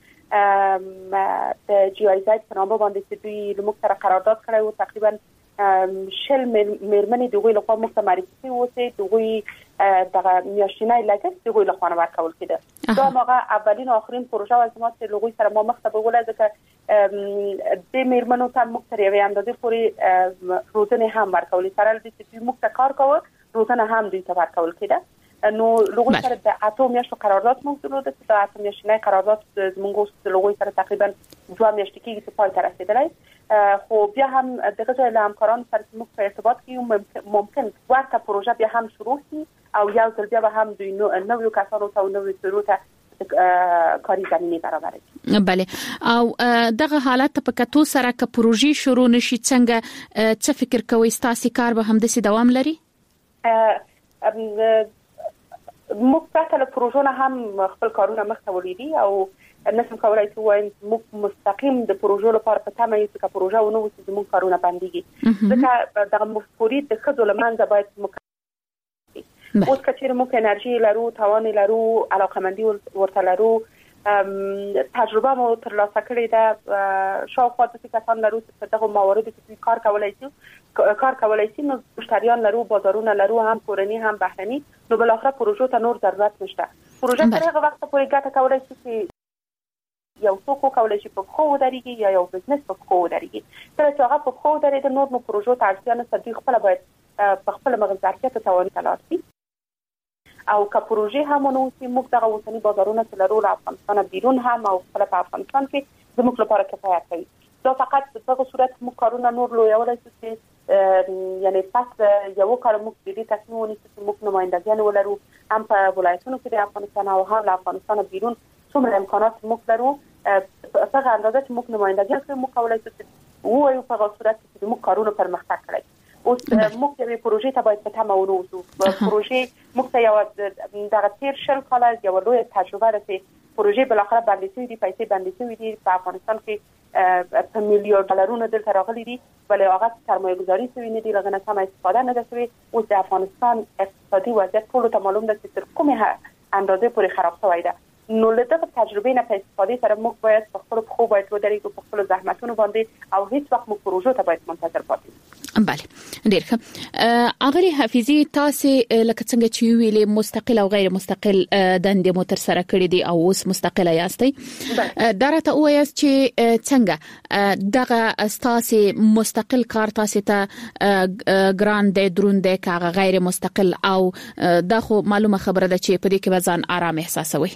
د جی آی زد په نامه باندې چې دوی لموږ سره قرارداد کړی و. تقریبا شل مېرمنې د هغوی لخوا موږ ته معرفي شوي وو چې د هغوی دغه میاشتنی لګښت د هغوی لخوا نه ورکول کېده. دا هغه اولین او آخرین پروژه وه زما چې له هغوی سره ما مخ ته بوله ځکه دې مېرمنو ته موږ تر یوې اندازې پورې روزنې هم ورکولې سره له دې چې دوی موږ ته کار کوه روزنه هم دوی ته ورکول کېده. نو لغوی سره د اتو میاشتو قرارداد موږ درلوده چې د اتو میاشتنی قرارداد زموږ اوس د لغوی سره تقریبا دوه میاشتې کېږي چې پای ته رسېدلی. خو بیا هم دغه ځای له همکارانو سره چې موږ په ارتباط کې یو ممکن ورته پروژه بیا هم شروع شي او یو ځل بیا به هم دوی نویو کسانو ته او نویو څیرو ته کاري زمینې برابر کړي. بله او دغه حالت په کتو سره که پروژې شروع نشي څنګه څه فکر کوئ ستاسو کار به همداسې دوام لري؟ موږ پرته له پروژو نه هم خپل کارونه مخ ته وړي دي او نشم کولای چې وایم موږ مستقیم د پروژو لپاره په تمه یو چې پروژه ونه وي چې موږ کارونه بنديږي. ځکه دغه مفکوري د ښځو له منځه باید مکمل اوس کچېر موږ انرژي لرو توان لرو علاقمندي ورته لرو تجربه مو ترلاسه کړې ده شاوخوا د کسان لرو چې په دغه مواردو کې کار کولای شي کار کولای شي نو مشتریان لرو بازارونه لرو هم کورني هم بهرني نو بل اخر پروژو ته نور ضرورت نشته. پروژه تر هغه وخت پورې ګټه کولای شي چې یو څوک کولای شي په خو ودرېږي یا یو بزنس په خو ودرېږي. تر څو هغه په خو ودرېږي نور نو پروژو ته اړتیا نه صدې خپل باید په خپل مغزارکیت توان تلاسي او که پروژه هم نو چې موږ دغه وطني بازارونه چې لرو له افغانستان بیرون هم او خپل په افغانستان کې زموږ لپاره کفایت کوي. دا فقط په هغه صورت موږ کارونه نور لویولای شو چې یعنی پس یو کار موږ د دې تصمیم ونیسو چې موږ نمایندګان ولرو هم په ولایتونو کې د افغانستان او هم له افغانستان بیرون څومره امکانات موږ لرو په هغه اندازه چې موږ نمایندګان کوو موږ کولای شو چې وایو په هغه صورت کې موږ کارونه پرمختګ کړی. اوس موږ یوې پروژې ته باید په تمه ونوسو. پروژې موږ ته یو دغه تیر شل کاله یو لوی تجربه ده چې پروژې بل اخر باندې شوې دي، پیسې باندې شوې دي په افغانستان کې په میلیارډ ډالرونو دلته راغلي دي، ولې هغه سرمایه گذاري شوې نه دي، لغنه سم استفاده نه ده شوې. اوس د افغانستان اقتصادي وضعیت ټول ته معلوم ده چې تر کومه اندازه پورې خراب شوی ده. نو له دغه تجربې نه په استفاده سره موږ باید په خپل خو باید ودرېږو په خپل زحمتونو باندې او هیڅ وخت موږ پروژو ته باید منتظر پاتې نشو. بله ډیر ښه. اغلی حفیظي تاسو لکه څنګه چې ویلې مستقل او غیر مستقل دندې مو تر سره کړې دي او اوس مستقله یاستئ. درته وایي چې څنګه دغه تاسو مستقل کار تاسو ته ګران دی درون دی کاغه غیر مستقل او دا خو معلومه خبره ده چې په دې کې وزن آرام احساسوي.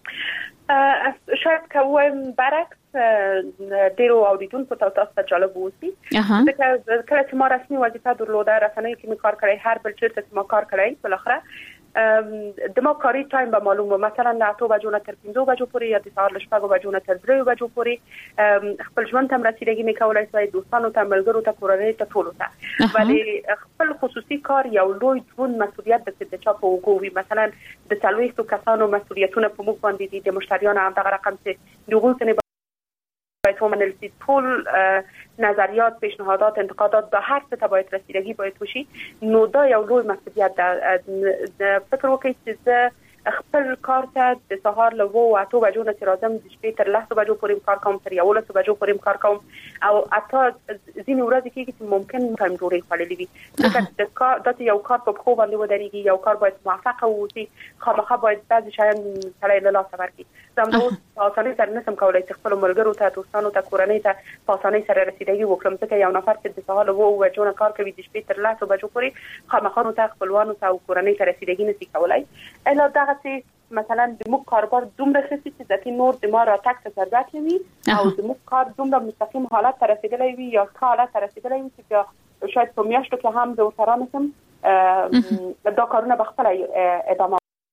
شاید که وایم برعکس ډیرو اوریدونکو ته تاسو ته جالب وسی ځکه کله چې ما رسمي وظیفه درلوده رسنۍ کې می کار کړی هر بل چیرته چې ما کار کړی بل اخره د ما کاری ټایم به معلومه مثلا له اته بجو نه تر پنځه بجو پورې یا د سهار له شپږ بجو نه تر درې بجو پورې خپل ژوند ته رسیدګي می کولای شوی دوستانو ته ملګرو ته کورنۍ ته ټول ته ولی خپل خصوصي کار یو لوی ټول مسؤلیت د چا په وګوي مثلا د څلويختو کسانو مسؤلیتونه په موږ باندې دي د مشتریانو هم دغه رقم چې دغه څه باید ومنل شي ټول نظریات پیشنهادات انتقادات به هر څه ته باید رسیدگی باید وشي. نو دا یو لوی مسؤلیت ده. فکر وکړئ چې خپل کار ته د سهار له وو اته بجو نه راځم د شپې تر لس بجو پورې کار کوم تر یو لس بجو پورې کار کوم او اته ځینې ورځې کې چې ممکن ټایم جوړې خړلې وي ځکه د کار د یو کار په خو باندې ودرېږي یو کار باید موافقه ووسی خامخا باید بعض شیان سره له لاسه ورکړي. زموږ په اسانۍ سره نسم کولای چې خپل ملګرو ته دوستانو ته کورنۍ ته په اسانۍ سره رسیدګي وکړم ځکه یو نفر چې د سهار له وو بجو نه کار کوي د شپې تر لس بجو پورې خامخا نو ته خپلوانو ته او کورنۍ ته رسیدګي نشي کولای. اله دغه چې مثلا د موږ کاربار دومره خسي چې ځکه نور د ما را تک ته ضرورت وي او د موږ کار دومره مستقیم حالت ته رسیدلی وي یا حالت ته رسیدلی وي چې شاید په میاشتو کې هم د ورسره نسم دا کارونه بخپل ادامه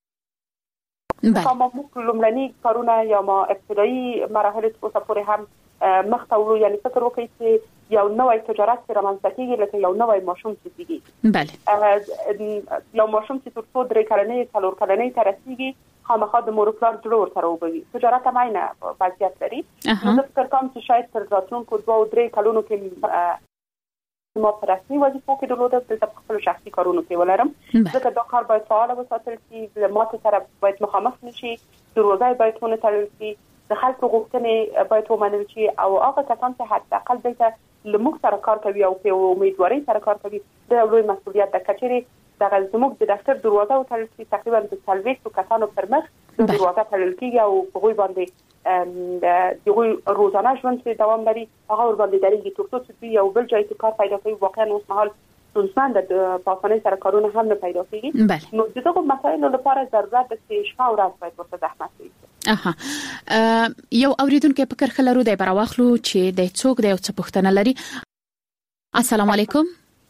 ما موږ لومړني کارونه یا ما ابتدایي مراحل څخه پورې هم مختورو یعنی فکر وکړئ چې یو نوې تجارت سره رامنځته کیږي لکه یو نوې ماشوم چې کیږي. بله یو ماشوم چې تر څو درې کلنې څلور کلنې ته رسیږي خامخا د مور پلار جوړ سره وبوي تجارت هم نه وضعیت لري. نو فکر کوم چې شاید تر راتلونکو دوه او درې کلونو کې ما په رسمي وظیفو کې درلوده د خپل شخصي کارونو کې ولرم ځکه دا کار باید فعال وساتل شي د ماته سره باید مخامخ نشي دروازه باید ونه تړل شي د خلکو غوښتنې باید ومنل شي او هغه کسان چې حتی اقل دلته لموږ سره کار کوي او په امیدواري سره کار کوي د لوی مسؤلیت د کچري دغه زموږ د دفتر دروازه او تړل شي تقریبا د څلويختو کسانو پر مخ د دروازه تړل کیږي او په غوي باندې د غوي روزانه ژوند چې دوام لري هغه ور باندې درېږي تر څو چې یو بل ځای کې کار پیدا کوي واقعا اوس مهال ستونزمن د پاسانه سره کارونه هم نه پیدا کیږي. نو دغه مسایلو لپاره ضرورت ده چې شپه او ورځ باید ورته زحمت وکړي. اها یو اوریدونکو په کرخه لرو د براواخلو چې د څوک د یو څه پوښتنه لري. السلام علیکم.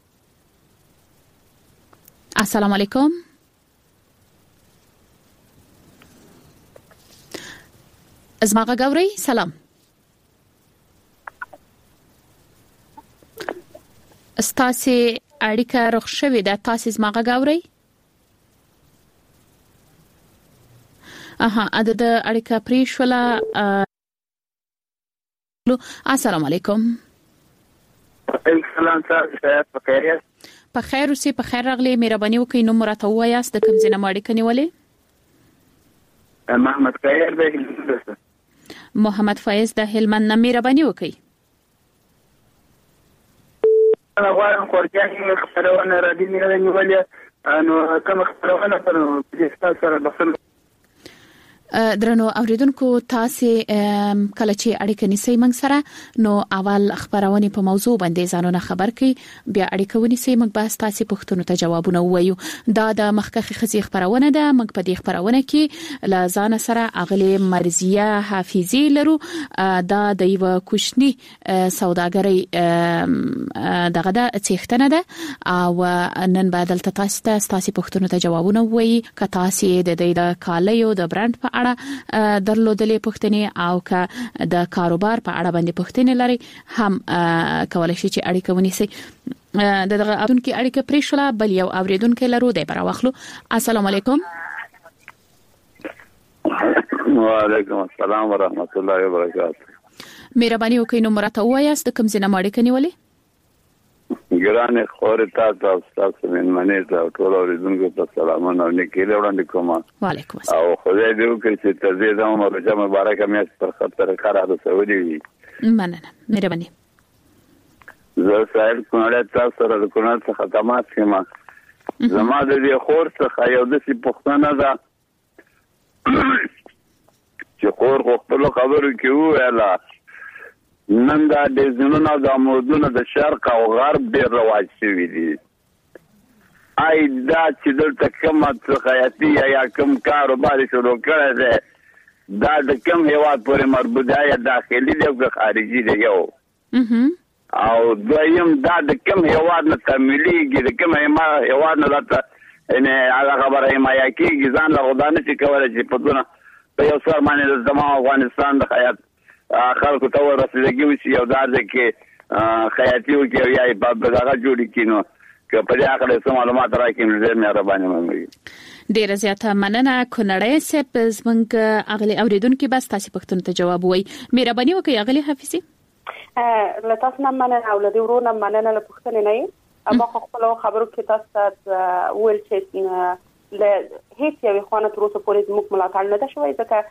السلام علیکم. ازماغه ګوري سلام. استاسي اړیکه رخ شوې ده تاسو ازماغه ګوري. اها اده د اړیکه پریښولا. السلام علیکم. السلام تاسو په خیر یاست؟ په خیر اوسې په خیر راغلي مهرباني وکړئ نو مرته وایاست د کوم ځای نه اړیکه نیولې؟ محمد خیر د محمد فایز د هلمند نه مهرباني وکړئ. انا غواړم خورجاني خبرونه را دي نیولې نو کوم خبرونه پر دې تاسو سره بخښنه درنو اوریدونکو تاسو کله چې اړیکه نیسئ موږ سره نو اول خبرونه په موضوع باندې ځانونه خبر کړئ بیا اړیکه ونیسئ موږ به تاسو پوښتنو ته جوابونه ووایو دا د مخکخي خزي خبرونه ده موږ په دې خبرونه کې ل ځان سره اغلی مرزیه حافظي لرو دا د یو کوشنی سوداګری دغه د چیختنه ده او نن بدل تاسو ته تاسو پوښتنو ته جوابونه ووایي که تاسو د دې کالیو د برانډ په اړه درلودلې پوښتنې او که د کاروبار په اړه باندې پوښتنې لري هم کولای شي چې اړیکه ونیسي دغه اونکي اړیکه پریښوله بل یو اوریدونکو لرو دی پر واخلو. السلام علیکم. وعلیکم السلام ورحمت الله وبرکاته. مهرباني وکړئ نو مرته وایاست د کوم ځای نه اړیکه نیولې؟ ګرانه خورتا تاسو من منې ته ټول اوریدونکو ته سلامونه او نیکي وړاندې کوم. وعلیکم السلام. او خدای دې وکړي چې تزيد عمر او جمع مبارکه مې پر خاطر کار اده سعودي وي. مننه مهرباني. زه سائل کونړ تاسو سره د کونړ څخه تماس کوم. زما د دې خور څخه یو د څه پښتنه ده چې خور خپل خبرو کې ویلا نن دا د زمونږ د امودونو د شرق او غرب ډیر رواج شوی دي. آی دا چې دلته کوم خیاطي یا کوم کاروبار شروع کړی دی دا د کوم هیواد پورې مربوط دی داخلي دی او خارجي دی یو او دویم دا د کوم هیواد نه تملیږي د کوم هیواد نه راته ان هغه خبره حمایه کیږي ځان له غدانه چې کوله چې په دونه په یو سر باندې د زمو افغانستان د خیاط خلکو ته ورسېږي چې یو دار دی کې خیاطي وکړي یا په دغه جوړی کینو که په دې اړه څه معلومات راکړي نو زه مهرباني کوم. ډیره زیاته مننه کونړی سپ زمنګ اغلی اوریدونکو بس تاسو پښتون ته جواب وای مهرباني وکړئ اغلی حافظي. ا لتاس نه مننه او لدی ورونه مننه له پښتنې نه اما خپل خبرو کې تاسو ول چې له هیڅ یو خانه تر اوسه پورې موږ ملاتړ نه ده شوی ځکه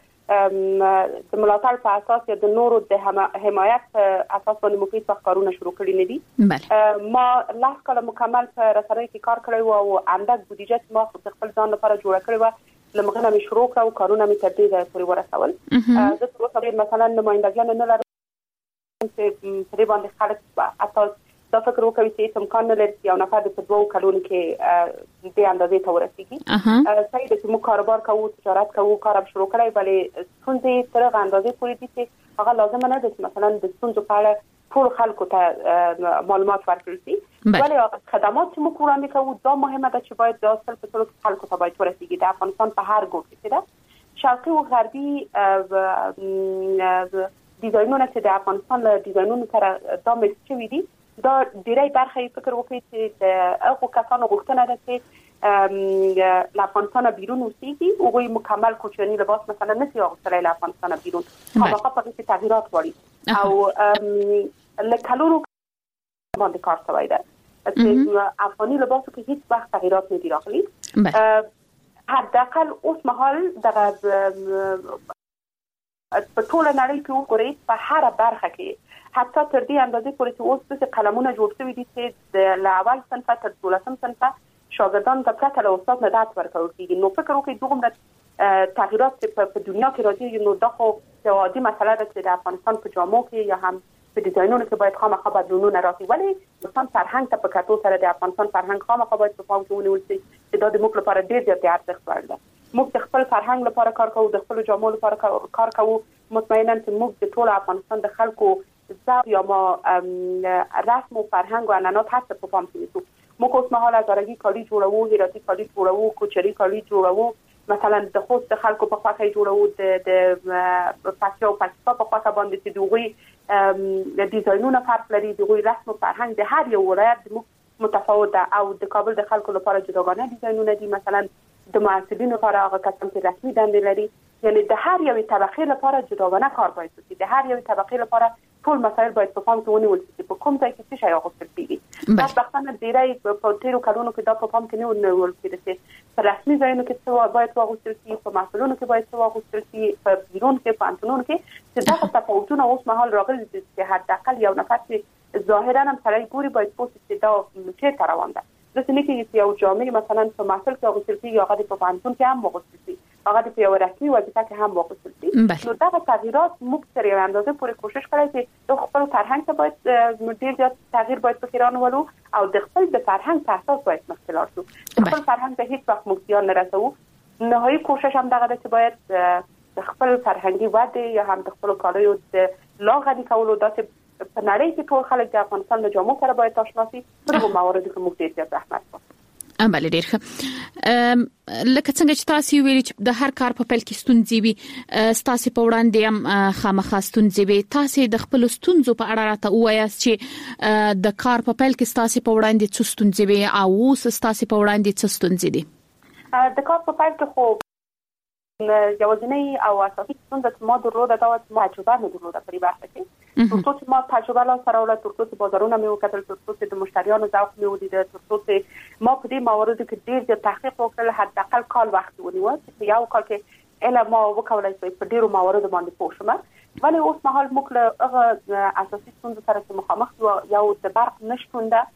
د ملاتړ په اساس یا د نورو د حمایت اساس باندې موږ هیڅ کارونه شروع کړی نه دي. ما لاس کله مکمل په رسنۍ کې کار کړی و او اندک بودیجه ما خپل ځان لپاره جوړ کړی و لمغه مې شروع کړ او کارونه مې تر دې پورې ورسول. زه تر اوسه مثلا نمائندګان نه لرم چې پرې باندې خلک اساس دا فکر وکوي چې امکان نه لري چې یو نفر د دوه کلونو کې د اندازې ته ورسیږي. صحیح ده چې موږ کاروبار کوو تجارت کوو کار شروع کړی بلې څنګه تر هغه اندازې پورې دي چې هغه لازم نه ده چې مثلا د څنګه په اړه ټول خلکو ته معلومات ورکړي شي ولی خدمات چې موږ وړاندې کوو دا مهمه ده چې باید د اصل په ټول خلکو ته باید ورسیږي د افغانستان په هر ګوټ کې ده شرقي او غربي ډیزاینونه چې د افغانستان له ډیزاینونو سره دا مکس شوي دي دا ډیری برخه فکر وکړي چې د هغو کسانو غوښتنه ده چې له افغانستان بیرون اوسېږي هغوی مکمل کوچني لباس مثلا نشي اغوستلی له افغانستان بیرون خامخا په کې تغییرات غواړي او له کلونو باندې کار شوی ده چې افغاني لباسو کې هیڅ وخت تغییرات نه دي راغلي. حداقل اوس مهال دغه په ټول نړۍ کې وګورئ په هر برخه کې حتی تر دې اندازې پورې چې اوس د قلمونه جوړ شوي دي چې د لاول صنف تر دولسم صنف شاګردان ته پرته له استاد نه درس ورکول کېږي. نو فکر وکړئ دومره تغییرات چې په دنیا کې راځي نو دا خو یو عادي مسله ده چې د افغانستان په جامو کې یا هم په ډیزاینونو کې باید خامخا بدلونونه راشي ولی افغانستان فرهنګ ته په کتو سره د افغانستان فرهنګ خامخا باید په پام کې ونیول شي چې دا د موږ لپاره ډېر زیات ارزښت وړ ده. موږ د خپل فرهنګ لپاره کار کوو د خپل جامو لپاره کار کوو مطمئنا چې موږ د ټول افغانستان د خلکو زاب یا ما رسم و فرهنگ و عنعنات هست په پام کې نیسو. موږ اوس مهال از آرگی کالی جوړوو هراتی کالی جوړوو کوچری کالی جوړوو مثلا د خوست خلکو په خواته جوړوو د پکتیا او پکتیکا په خواته باندې چې دوی د ډیزاینونو فرق لري دوی رسم و فرهنگ د هر یو ولایت متفاوت ده او د کابل د خلکو لپاره جداګانه ډیزاینونه دي مثلا د محصلینو لپاره هغه کسان چې رسمي دندې لري یعنی د هر یو طبقه لپاره جداګانه کار باید وشي د هر یو طبقه لپاره ټول مسایل باید په پام کې ونیول شي په کوم ځای کې څه شی اغوستل کیږي. بس بختانه ډیری په تیرو کلونو کې دا په پام کې نه ونیول کېږي چې په رسمي ځایونو کې څه باید واغوستل شي په محصولونو کې باید څه واغوستل شي په بیرون کې په انټونونو کې چې دا تفاوتونه اوس مهال راغلي دي چې حداقل یو نفر چې ظاهرا هم سړی ګوري باید پوه شي چې دا چیرته روان ده. داسې نه کېږي چې یو جامې مثلا په محصول کې اغوستل کېږي هغه په پانتون کې هم واغوستل شي هغه د یو رسمي وظیفه کې هم واقع شي. نو دا تغییرات موږ تر یو اندازه پورې کوشش کړی چې د خپل فرهنګ ته باید ډیر زیات تغییر باید په ایران ولو او د خپل د فرهنګ په اساس باید مخکې لاړ شو. خپل فرهنګ ته هیڅ وخت موږ زیان نه رسوو. نهایي کوشش هم دغه ده چې باید د خپل فرهنګي وده یا هم د خپل کاریو د لا غني کولو داسې په نړۍ کې ټول خلک د افغانستان د جامو سره باید آشنا شي. په موارد کې موږ ډیر زیات زحمت وکړو. امبل ډیر ښه. لکه څنګه چې تاسو ویلي چې د هر کار په پیل کې ستونزې وي، تاسو په وړاندې هم خامخا ستونزې وي. تاسو د خپل ستونزو په اړه راته ووایاست چې د کار په پیل کې تاسو په وړاندې څه ستونزې وي او اوس تاسو په وړاندې څه ستونزې دي؟ د کار په پیل کې خو یوازینی او اساسي ستونزه چې ما درلوده دا و تجربه نه درلوده په برخه کې. ترڅو چې ما تجربه لا سره ولا ترڅو چې بازارونه مې وکړل، ترڅو چې د مشتریانو ذوق مې ولید، ترڅو چې ما په دې مواردو کې ډیر ډیر تحقیق وکړل، حداقل کال وخت ونیو چې یو کال کې اله ما وکولای شم په ډیرو مواردو باندې پوه شم. ولی اوس مهال موږ له هغه اساسي ستونزو سره چې مخامخ یو یو د برق نشټون ده،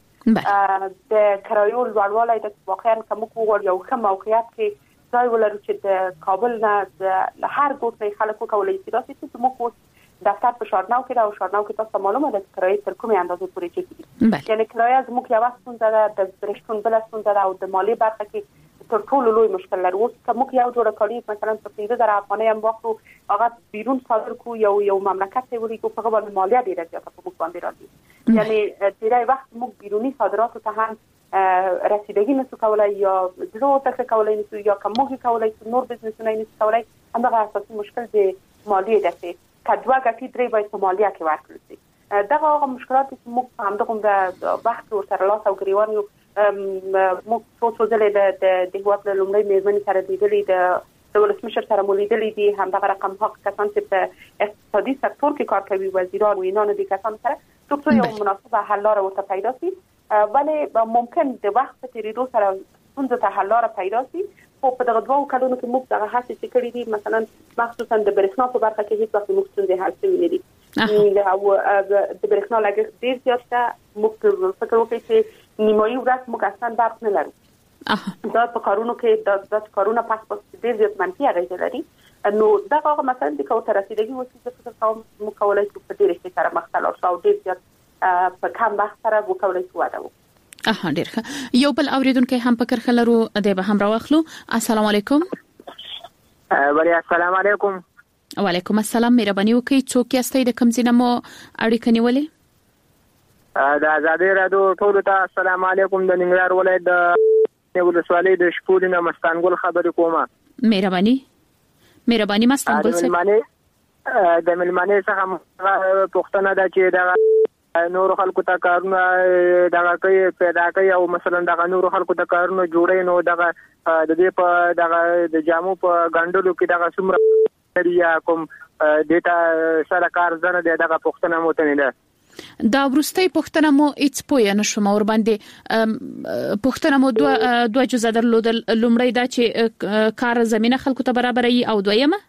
د کرایو لوړوالی د واقعا کوم کو یو ښه موقعیت کې ځای ولرو چې د کابل نه د هر ګوټ نه خلکو کولای شي داسې چې موږ دفتر په شارناو کې او شارناو کې تاسو معلومه ده چې کرایه تر کومه اندازې پورې چیږي. یعنی کرایه زموږ یو ستونزه ده، د برښتون بل ستونزه ده او د مالی برخه کې تر ټولو لوی مشکل لري. اوس کوم یو جوړ کړی مثلا په پنځه زره افغانۍ هم واخلو، هغه بیرون صادر کو یو یو مملکت ته وري کو په هغه باندې مالیه ډیره زیاته په موږ باندې راځي. یعنی ډیری وخت موږ بیرونی صادراتو ته هم رسیدگی نسو کولای یا درو تک کولای نسو یا کومه کولای نور بزنسونه نسو کولای. همغه اساسي مشکل د مالیه ده. کډوا غټي درې باید په مالیه کې ورکړل شي. دا هغه مشکلات چې موږ همدغه د وخت ورسره لاس او ګریوان یو موږ څو ځله د د هیواد له لومړی میرمنې سره لیدلې، د د ولسمشر سره مو لیدلې دي، همدغه رقم حق کسان چې په اقتصادي سکتور کې کار کوي، وزیران و اینانو دي کسان سره څو یو مناسبه حل لاره ورته پیدا شي. ولی ممکن د وخت په تیریدو سره څنګه ته حل لاره پیدا شي. خو په دغه دوه کلونو کې موږ دغه هڅې چې کړې دي، مثلا مخصوصا د برېښنا په برخه کې هیڅ وخت موږ څنګه حل شوی نه دي او د برېښنا لګښت ډیر زیات ده. موږ فکر وکړو چې نیمایي ورځ موږ اصلا برق نه لرو. دا په کارونو کې د کارونه پاس پاس ډیر زیات منفي اغیزه لري. نو دا هغه مثلا د کوته رسیدګي وسیله چې تاسو موږ کولای شو په ډیر څه سره مختلف او ډیر زیات په کم وخت سره وکولای شو واده وکړو. اها ډیر ښه. یو بل اوریدونکو هم پکر خلرو د به هم راوخلو. السلام علیکم. وعلیکم السلام علیکم. وعلیکم السلام. مهرباني وکړئ څوک یاستئ د کوم ځای مو اړیکه نیولې؟ د آزادۍ رادیو ټول ته السلام علیکم. د ننګرهار ولایت د ولسوالۍ د شپوري نه مستانګل خبرې کومه. مهرباني مهرباني مستانګل څخه د ملمنې څخه پوښتنه ده چې دا نور خلکو ته کارونه دغه کوي پیدا کوي او مثلا دغه نور خلکو ته کارونه جوړي، نو دغه د دې په دغه د جامو په غندلو کې دغه څومره یا کوم ډیټا سره کار زنه دغه پوښتنه مو ته نه ده. دا ورستۍ پوښتنه مو هیڅ پوی نه شوم اور باندې پوښتنه مو دوه دوه جزء درلودل. لومړی دا چې کار زمينه خلکو ته برابرۍ او دویمه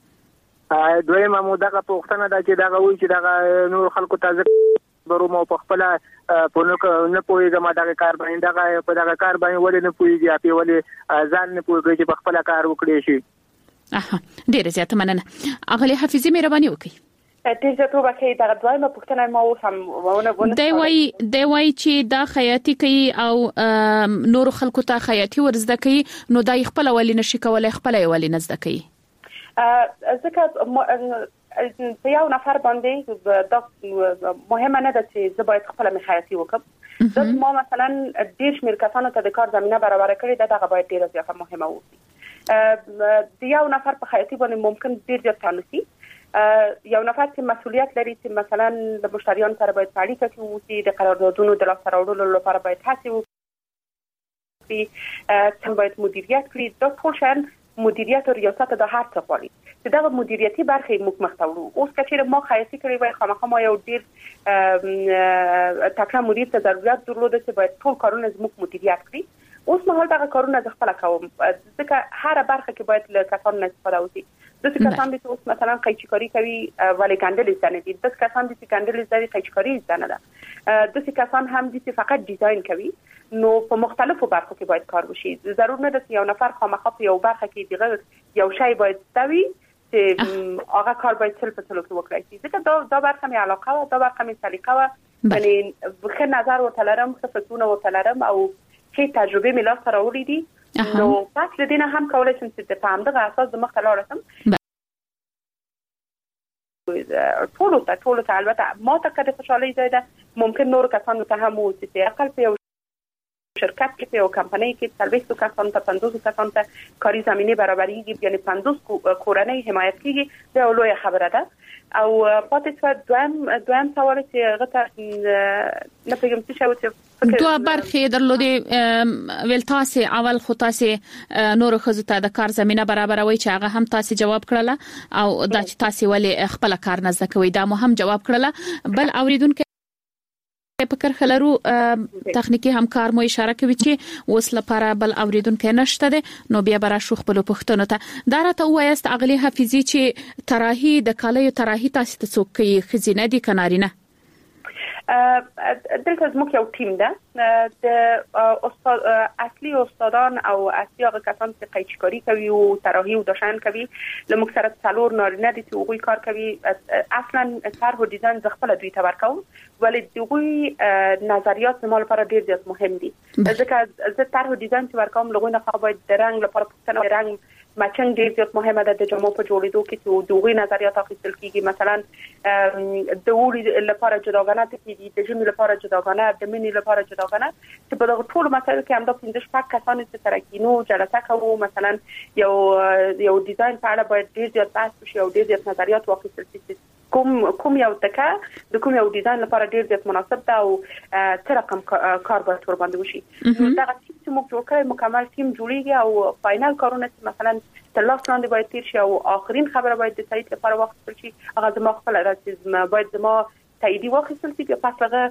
دویمه مو دغه پوښتنه ده چې دغه وایي چې دغه نور خلکو ته برو مو په خپل په نه پوهیږم دغه کار باندې دغه په دغه کار باندې ولې نه پوهیږي، په ولې ځان نه پوهیږي چې په خپل کار وکړي شي. اها ډیره زیاته مننه. اغلی حفیظي مهرباني وکړئ. تیزه تو بکې دغه دویمه پوښتنه ما اوس هم ونه ونه دی وای دی وای چې دا خیاطي کوي او نور خلکو ته خیاطي ورزده کوي، نو دا خپل ولې نشي کولای خپل ولې نزده کوي. ځکه په یو نفر باندې دا مهمه نه ده چې زه باید خپل مخایسي وکړم. زه ما مثلا ډیر شمیر کسانو ته د کار زمينه برابر کړې ده، دغه باید ډیره زیاته مهمه وي. د یو نفر په خیاطي باندې ممکن ډیر زیات تانسي. یو نفر چې مسؤلیت لري چې مثلا د مشتریانو سره باید اړیکه کې وسی، د قراردادونو د لاسته راوړلو لپاره باید هڅه وکړي، څنګه باید مدیریت کړي. دا ټول شان مدیریت او ریاست د هر څه غواړي چې دا مدیریتي برخه موږ مختورو. اوس کچېره ما خیاطي کړی وای، خامخا ما یو ډیر تکړه مدیر ته ضرورت درلوده چې باید ټول کارونه زموږ مدیریت کړي. اوس مهال دا کارونه د خپل کوم، ځکه هر برخه کې باید له کسانو استفاده وشي. د څه کسان دي چې اوس مثلا قیچکاری کوي ولې ګندل ځنه دي، د څه کسان دي چې ګندل ځای قیچکاری ځنه ده، د څه کسان هم دي چې فقط ډیزاین کوي. نو په مختلفو برخو کې باید کار وشي. ضرور نه ده چې یو نفر خامخا په یو برخه کې دغه یو شی باید ستوي چې هغه کار باید څل په څلو کې وکړي شي. ځکه دا دا برخه مې علاقه و، دا برخه مې سلیقه و، یعنی بخیر نظر ورتلرم، خفتونه ورتلرم او چې تجربه مې لاس راوړې دي. نو پس لدينا هم کولای شم چې په همدغه اساس د مخ ته لاړم. ټولو ته ټولو ته البته ما ته کده خوشحالي زیاده ممکن نور کسانو ته هم وو چې اقل په یو شرکت کې په یو کمپنۍ کې څلوېښت کسانو ته پنځوس کسانو ته کاري زمینه برابرېږي، یعنی پنځوس کورنۍ حمایت کیږي. دا لویه خبره ده. او پاتې څو دویم دویم سوال چې هغه ته نه پیغام څه شو چې دوه برخې درلودې ول تاسو اول خو تاسو نور خزو ته د کار زمينه برابروي چې هغه هم تاسو جواب کړله او دا چې تاسو ولې خپل کار نه زده کوي دا مو هم جواب کړله. بل اوریدونکو په کرخلرو تخنیکی همکار مو اشاره کوي چې اوس لپاره بل اوریدونکو نشته ده نو بیا برا شو خپل پښتنو ته دا راته وایست اغلی حفیظي چې تراهي د کالیو تراهي تاسو ته څوک کوي خزینه دي کنارینه دلته زموږ یو ټیم ده د استاد اصلي استادان او اصلي هغه کسان چې قیچکاری کوي او طراحي او داشن کوي لمک سره څلور نارینه دي چې هغوی کار کوي. اصلا طرح او ډیزاین ز خپل دوی ته ورکوم ولی دوی نظریات زموږ لپاره ډیر زیات مهم دي. ځکه زه طرح او ډیزاین چې ورکوم لغوی نه باید د رنگ لپاره پوښتنه رنگ مچنګ ډیر زیات مهمه ده د جامو په جوړېدو کې چې دوی نظریات اخیستل کیږي. مثلا د وړي لپاره جداګانه کیږي، د ژمي لپاره جداګانه، د منی لپاره جداګانه، چې په دغه ټول مسایلو کې هم د پنځه شپږ کسان چې سره کینو جلسه کوو. مثلا یو یو ډیزاین په اړه باید ډیر زیات بحث وشي او ډیر زیات نظریات واخیستل شي کوم کوم یو تکه د کوم یو ډیزاین لپاره ډیر زیات مناسب ده او تر رقم کار باید ور باندې وشي. دا چې موږ جوړ کړی مکمل ټیم جوړیږي او فاینل کارونه مثلا تر لاس لاندې باید تیر شي او اخرین خبره باید د سایت لپاره واخیستل شي. هغه زما خپل راځي باید زما تاییدی واخیستل شي بیا پس هغه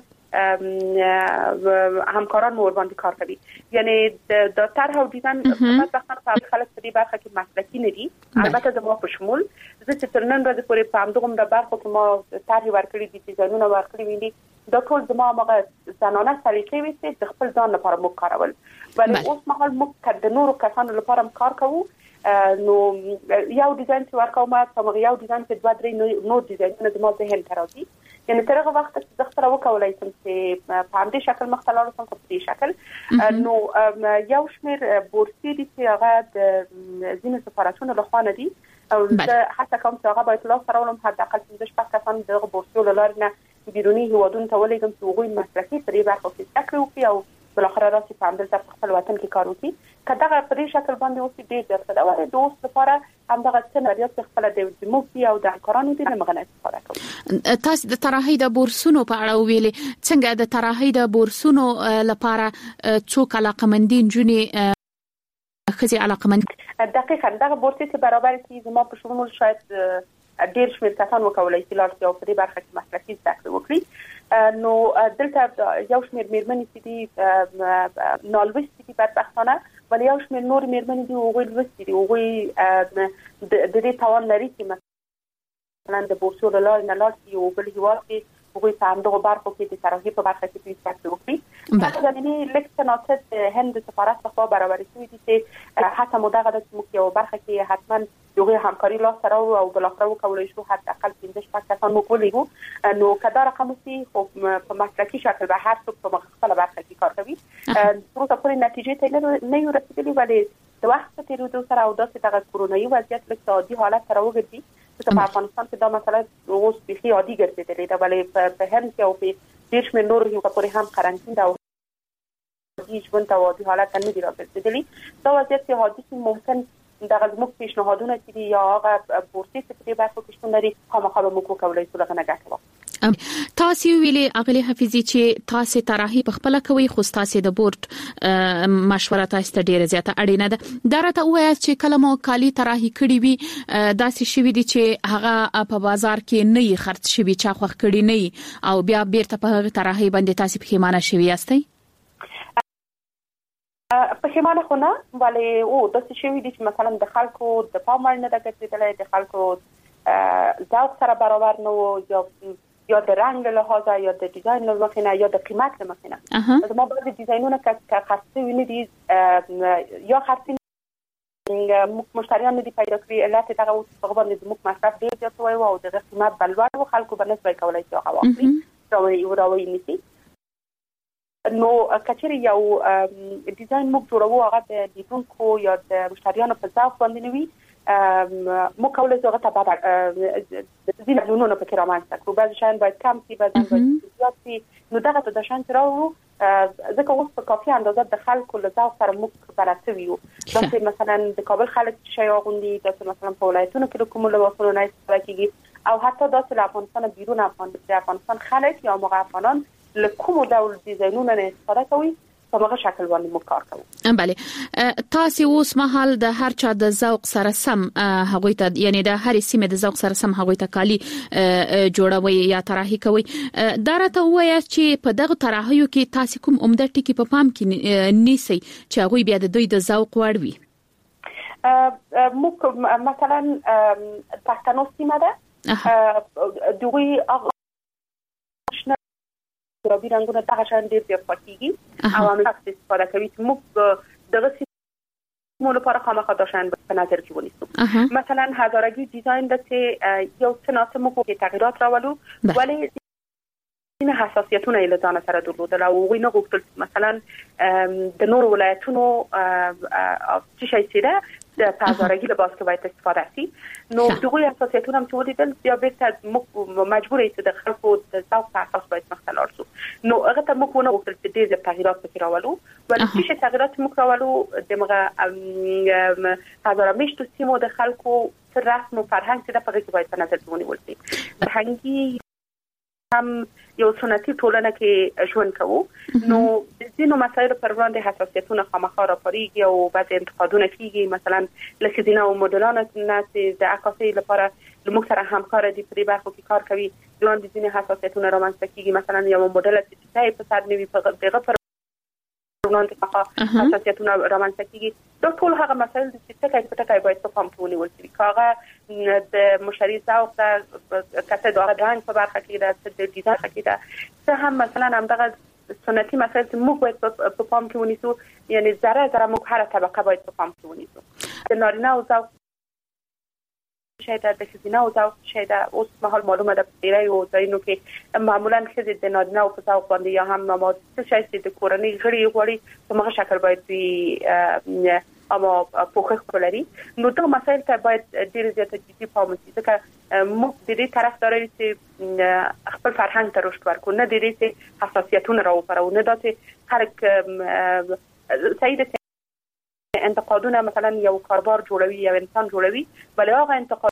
همکاران مور باندې کار کوي. یعنی د طرح او ډیزاین مثلا په خلک په دې برخه کې مسلکی نه دي. البته زما په شمول زه چې تر نن ورځې پورې په همدغه د برخه کې ما طرح ورکړي دي، ډیزاینونه ورکړي دي. دا ټول زما هغه زنانه طریقې وي چې خپل ځان لپاره مو کارول. ولی اوس مهال موږ د نورو کسانو لپاره کار کوو. نو یو ډیزاین چې ورکوم ته یو ډیزاین چې دوه درې نور ډیزاینونه زما ذهن ته راځي. یعنی تر هغه وخت چې زه خپل وکولای شم چې په همدې شکل مختلف سم په دې شکل نو یو شمیر بورسي دي چې هغه د ځینو سفارتونو له خوا نه دي او زه حتی کوم چې هغه باید لا سره ولوم حد اقل پنځه شپږ کسان د بورسي لاره نه بیرونی هیوادونو ته ولېږم چې هغوی مسلکي په دې برخه کې زده کړې وکړي او بالاخره راسي په همدلته په خپل وطن کې کار وکړي. که دغه په دې شکل باندې اوس ډېر زیات ده ولې د اوس لپاره همدغه څه چې خپل د موفي او د همکارانو دې نه مغنه استفاده کوي. تاسو د طراحي د بورسونو په اړه ویلي څنګه د طراحي د بورسونو لپاره څوک علاقمندین جونې خزي علاقمند دقیقاً دغه بورسي چې برابر کی زما په شمول شاید ډېر شمیر کسان وکولای شي لار یو په دې برخه کې مسلکي زده کړې وکړي. نو دلته یو شمیر میرمنې چې دي نالوستي دي بدبختانه ولی یو شمیر نور میرمنې دي هغوی لوستي دي هغوی د دې توان لري چې مثلا د بورسو له لارې نه لاړ شي یو بل هیواد کې هغوی په همدغو برخو کې د طراحي په برخه کې زده کړې وکړي. هغه زمینې لږ څه ناڅه د هند د سفارت څخه برابرې شوي دي چې حتی مو دغه ده چې موږ یو برخه کې حتما د هغوی همکاري لاسته راوړو او بالاخره وکولای شو حتی اقل پنځه شپږ کسان موږ ولېږو. نو که دا رقم وسي خو په مسلکي شکل به هر څوک په خپله برخه کې کار کوي. وروسته پورې نتیجې ته نه یو رسېدلي ولې د وخت په تېرېدو سره او داسې دغه کورونایي وضعیت لږ د عادي حالت سره وګرځي چې په افغانستان کې دا مسله اوس بیخي عادي ګرځېدلې ده ولې په هند کې او په ډېر شمېر نورو هېوادونو پورې هم قرنطین ده او عادي ژوند ته عادي حالت ته نه دي راګرځېدلي. دا وضعیت چې عادي شي ممکن دغه زموږ پیشنهادونه چې دي یا هغه بورسي چې په دې برخو کې شتون لري خامخا به موږ وکولای شو دغه نه ګټه واخلو. تاسو ویلي اغلی حفیظي چې تاسو طراحي په خپل کوي خو تاسو د بورډ مشوره تاسو ته ډیره زیاته اړینه ده. دا راته وایي چې کله مو کالی طراحي کړی وي داسې شوی دي چې هغه په بازار کې نه یې خرڅ شوی چا خوښ کړی نه او بیا بیرته په هغه طراحي باندې تاسو پښیمانه شوی یاستئ؟ پښیمانه خو نه ولې او داسې شوي دي چې مثلا د خلکو د پام وړ نه ده ګرځېدلی، د خلکو ذوق سره برابر نه و یا یا د رنگ له لحاظه یا د ډیزاین له مخې نه یا د قیمت له مخې نه. ما بعضی ډیزاینونه که خاصه ویني دي یا خاصه مشتریان دي پیدا کړی علت دغه اوس په باندې د موږ مصرف ډیر زیات وای او د قیمت بلوړ او خلکو باندې ځای کولای شي هغه واخلي راوي راوي نيسي. نو کچېری یو ډیزاین موږ جوړو هغه د لیدونکو یا د مشتریانو په ځاو باندې نوي مو کولای شو هغه ته بعد د دې لونو په کې رامنځته کړو. بعض شان باید کم شي بعض باید زیات شي. نو دغه ته د شان راوړو ځکه اوس په کافي اندازه د خلکو له ځاو سره موږ برابر ویو. دا مثلا د کابل خلک شي غوندي د مثلا په ولایتونو کې کوم لباسونه نه استفاده کیږي او حتی د افغانستان بیرون افغانستان خلک یا موږ افغانان له کوم ډول ډیزاینونو نه استفاده کوي په هغه شکل باندې موږ کار کوو. بله تاسو اوس مهال د هر چا د ذوق سره سم هغه ته یعنی د هر سیمه د ذوق سره سم هغه ته کالي جوړوي یا طراحي کوي. دا راته وایي چې په دغه طراحیو کې تاسو کوم عمده ټکی په پام کې نیسي چې هغه بیا د دوی د ذوق وړ وي. موږ مثلا پښتنو سیمه ده دوی رابي رنگونه دغه شان ډیر ډیر پاتېږي او موږ استفاده کوي چې موږ دغه سیمو لپاره خامخا داشان په نظر کې ونیسو. مثلا هزارګي ډیزاین د یو څه ناسم کې تغیرات راولو ولی این حساسیتونه له ځان سره درلودل او غوښنه نه غوښتل مثلا د نور ولایتونو چې شي سره د هزارګي لباس کې باید استفاده شي. نو دغه حساسیتونه هم چې ولیدل بیا به مجبور یې د خلکو د ذوق په اساس باید مختلف شو. نو هغه ته موږ نه غوښتل چې ډېر تغیرات پکې راولو ولې چې تغیرات موږ راولو دغه هزارمشت سیمو د خلکو پر رسم او فرهنګ چې د پغې باید په نظر کې ونیول شي. فرهنګي هم یو سنتي ټولنه کې ژوند کوو. نو د ځینو مسایلو پر وړاندې حساسیتونه خامخا راپاریږي او بعض انتقادونه کیږي. مثلا لکه ځینو موډلانو چې د عکاسۍ لپاره لموږ سره همکار دي په دې برخه کې کار کوي ځان د ځینو حساسیتونه رامنځته کیږي. مثلا یو موډل چې په سر نوي په دغه پر وړاندې څخه حساسیتونه رامنځته کیږي. دا ټول هغه مسایل دي چې ټکي په ټکي باید په پام کې ونیول شي. کاغه د مشتری ذوق د کته د رنګ په برخه کې د ډیزاین کې دا څه هم مثلا هم دغه سنتي مسایل چې موږ باید په پام کې ونیسو. یعنی ذره ذره موږ هر طبقه باید په پام کې ونیسو. د نارینه او ذوق شاید د ښځینه او ذوق شاید اوس مهال معلومه ده په ډیری ځایونو کې معمولا ښځې د نارینه او په ذوق باندې یا هم ما څه شي چې د کورنۍ غړي غوړي په هغه شکل باید وي اما پوښښ کولري. نو دا مسایل ته باید ډیر زیات جدي پام وشي ځکه موږ د دې طرف دارو چې خپل فرهنګ ته رشد ورکړو نه د دې چې حساسیتونه راوپارو نه داسې خلک سید انتقادونه مثلا یو کاربار جوړوي یا انسان جوړوي بلې هغه انتقاد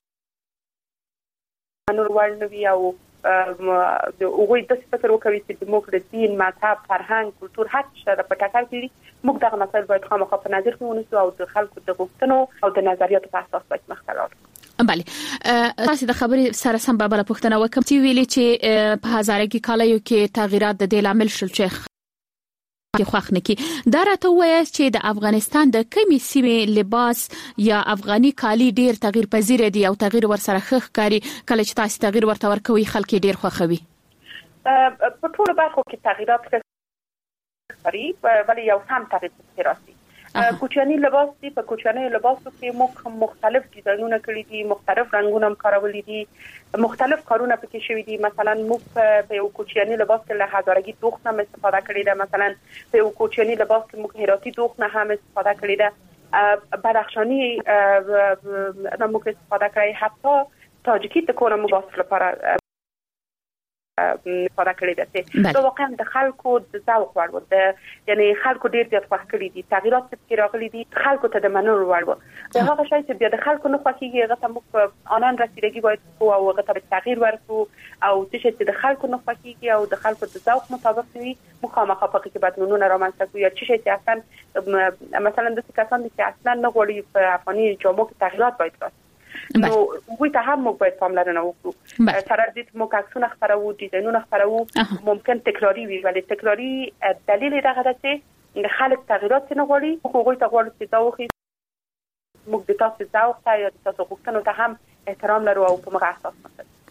نور ورنوي او د اوغوی د فکر وکوي چې موږ د دین مذهب فرهنګ کلچر هر څه په ټاکل کې موږ دغه مسایل باید خامخا په نظر کې ونیسو او د خلکو د غوښتنو او د نظریاتو په اساس باید مختلف. بله تاسو د خبرې سره سم به بل پوښتنه وکم چې ویلي چې په هزارګي کالیو کې تغیرات د دې لامل شول چې کې خوښ نکي. دا راته وایي چې د افغانستان د کمی سیمې لباس یا افغاني کالي ډیر تغییر پذیر دي او تغییر ورسره خخ کاری کله چې تاسو تغییر ورته ورکوي خلک ډیر خوښوي. په ټول برخو کې تغیرات کوي ولی یو سم تغییر راځي. کوچنی لباس دی په کوچنی لباسو کې موږ مختلف ډیزاینونه کړی دي مختلف رنگونه هم کارولي دي مختلف کارونه پکې شوي دي. مثلا موږ په یو کوچنی لباس کې له هزارګي دوخت هم استفاده کړی ده. مثلا په یو کوچنی لباس کې موږ هراتی دوخت نه هم استفاده کړی ده. بدخشانی موږ استفاده کړی حتی تاجیکی د کورم لباس لپاره استفاده کړی ده. دا واقعا د خلکو د ذوق وړ و یعنی خلکو ډیر زیات خوښ کړی دي. تغیرات چې راغلي دي خلکو ته د منلو وړ و. دا هغه شی چې بیا د خلکو نه خوښیږي هغه ته موږ آنان رسیدګي باید کو او هغه ته تغییر ورکو او چې د خلکو نه خوښیږي او د خلکو د ذوق مطابق وي مخامخ په کې بدلونونه رامنځته کوي. چې چې اصلا مثلا د کسان چې اصلا نه غوړي په افغاني جامو کې تغیرات باید راسي. نو وی ته هم موږ باید پاملرنه وکړو. سره دې موږ عکسونه خپرو ډیزاینونه خپرو ممکن تکراری وي ولی تکراری دلیل دغه ده چې خلک تغیرات نه غواړي. حقوقي تغوړ چې دا وخی موږ د تاسو ذوق ته یا د تاسو غوښتنو ته هم احترام لرو او په موږ اساس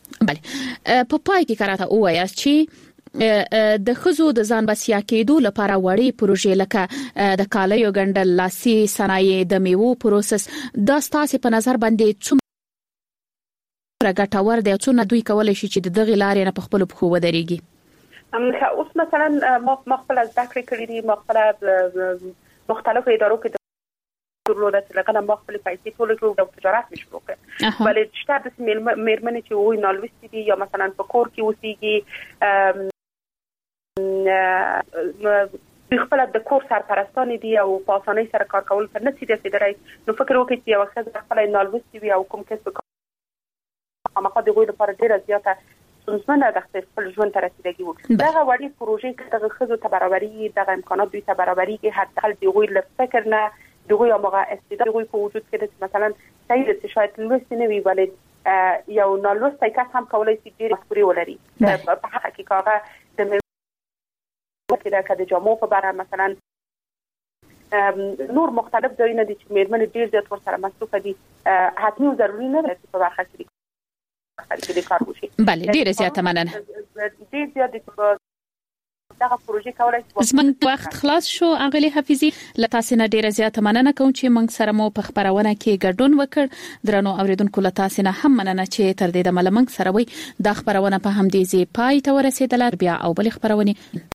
بله په پای کې کراته وایا چې د خزو د ځان بسیا کېدو لپاره وړي پروژې لکه د کالیو ګندل لاسي صنایع د میوو پروسس د ستاسو په نظر باندې څومره ګټور دي او څونه دوی کولای شي چې دغه لارې نه په خپل بخو ودرېږي. اوس مثلا مخبل از ذکر کړی دي مخبل مختلفو ادارو کې درلوده چې لکه نه مخبل پیسې ټول کې د تجارت مشروع کړي ولې چې تاسو مېرمنې چې وې نالوستي دي یا مثلا په کور کې اوسېږي خپل د کور سرپرستان دي او په اسانۍ سره کار کول پر نسي دي درای نو فکر وکړئ چې یو ښځه خپل نالوستي وي او کوم کس په هغه د غوړ لپاره ډیره زیاته څنګه د خپل ژوند ته رسیدګي وکړي دا غوړي پروژې کې د خزو ته برابرۍ د امکانات دوی ته برابرۍ کې حتی د غوړ له فکر نه د غوړ هغه استعداد غوړ په وجود کې د مثلا سید چې شاید لوستي نه وي ولې یو نالوستي کس هم کولای شي ډیره مسؤلیت ولري په حق کې کاغه د کې دا د جامو په اړه مثلا نور مختلف ځایونه دي چې مېرمنې ډیر زیات ورسره مصروف دي حتمي او ضروري نه ده چې په برخه کې د کار وشي. بله ډیر زیات مننه. ډیر زیات دغه پروژې کولای شي. زموږ وخت خلاص شو اغلی حفیظي لتاسو نه ډیر زیات مننه کوم چې موږ سره مو په خبرونه کې ګډون وکړ. درنو اوریدونکو لتاسو نه هم مننه چې تر دې د ملمنګ سره وي د خبرونه په هم دي زی پای ته ورسېدل. بیا او بل خبرونه